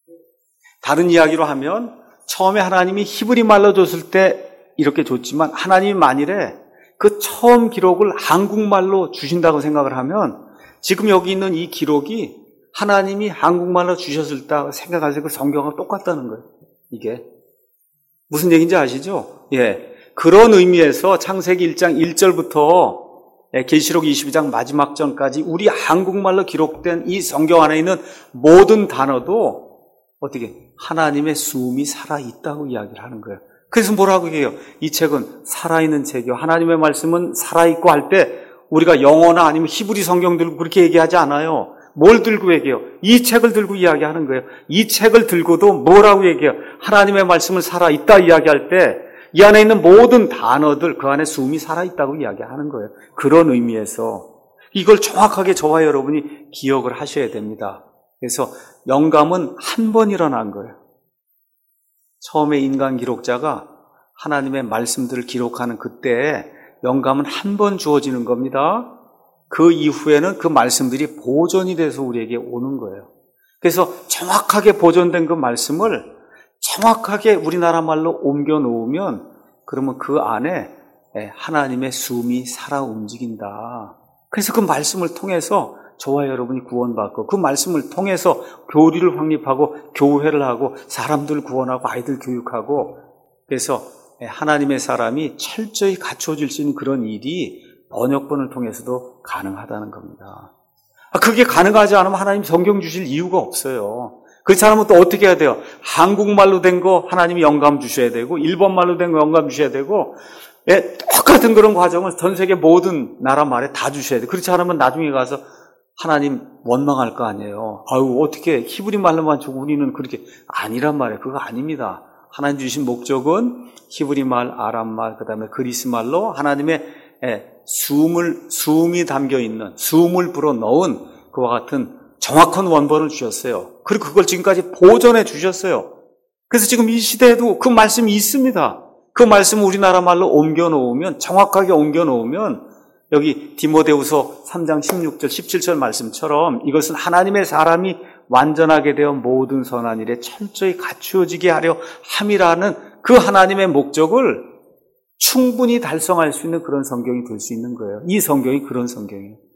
Speaker 1: 다른 이야기로 하면 처음에 하나님이 히브리 말로 줬을 때 이렇게 줬지만 하나님이 만일에 그 처음 기록을 한국말로 주신다고 생각을 하면 지금 여기 있는 이 기록이 하나님이 한국말로 주셨을 때 생각하세요. 그 성경하고 똑같다는 거예요. 이게 무슨 얘기인지 아시죠? 예, 그런 의미에서 창세기 일 장 일 절부터 계시록 이십이 장 마지막 전까지 우리 한국말로 기록된 이 성경 안에 있는 모든 단어도 어떻게 하나님의 숨이 살아있다고 이야기를 하는 거예요. 그래서 뭐라고 해요? 이 책은 살아있는 책이요. 하나님의 말씀은 살아있고 할 때 우리가 영어나 아니면 히브리 성경 들고 그렇게 얘기하지 않아요. 뭘 들고 얘기해요? 이 책을 들고 이야기하는 거예요. 이 책을 들고도 뭐라고 얘기해요? 하나님의 말씀은 살아있다 이야기할 때 이 안에 있는 모든 단어들 그 안에 숨이 살아있다고 이야기하는 거예요. 그런 의미에서 이걸 정확하게 저와 여러분이 기억을 하셔야 됩니다. 그래서 영감은 한 번 일어난 거예요. 처음에 인간 기록자가 하나님의 말씀들을 기록하는 그때 영감은 한 번 주어지는 겁니다. 그 이후에는 그 말씀들이 보존이 돼서 우리에게 오는 거예요. 그래서 정확하게 보존된 그 말씀을 정확하게 우리나라 말로 옮겨 놓으면 그러면 그 안에 하나님의 숨이 살아 움직인다. 그래서 그 말씀을 통해서 저와 여러분이 구원받고 그 말씀을 통해서 교리를 확립하고 교회를 하고 사람들 구원하고 아이들 교육하고 그래서 하나님의 사람이 철저히 갖춰질 수 있는 그런 일이 번역본을 통해서도 가능하다는 겁니다. 그게 가능하지 않으면 하나님 성경 주실 이유가 없어요. 그렇지 않으면 또 어떻게 해야 돼요? 한국말로 된 거 하나님이 영감 주셔야 되고 일본말로 된 거 영감 주셔야 되고 예, 똑같은 그런 과정을 전 세계 모든 나라 말에 다 주셔야 돼요. 그렇지 않으면 나중에 가서 하나님 원망할 거 아니에요. 아유 어떻게 히브리 말로만 주고 우리는 그렇게 아니란 말이에요. 그거 아닙니다. 하나님 주신 목적은 히브리 말, 아람 말, 그 다음에 그리스 말로 하나님의 예, 숨을 숨이 담겨 있는 숨을 불어 넣은 그와 같은 정확한 원본을 주셨어요. 그리고 그걸 지금까지 보존해 주셨어요. 그래서 지금 이 시대에도 그 말씀이 있습니다. 그 말씀을 우리나라 말로 옮겨 놓으면 정확하게 옮겨 놓으면 여기 디모데후서 삼 장 십육 절 십칠 절 말씀처럼 이것은 하나님의 사람이 완전하게 되어 모든 선한 일에 철저히 갖추어지게 하려 함이라는 그 하나님의 목적을 충분히 달성할 수 있는 그런 성경이 될 수 있는 거예요. 이 성경이 그런 성경이에요.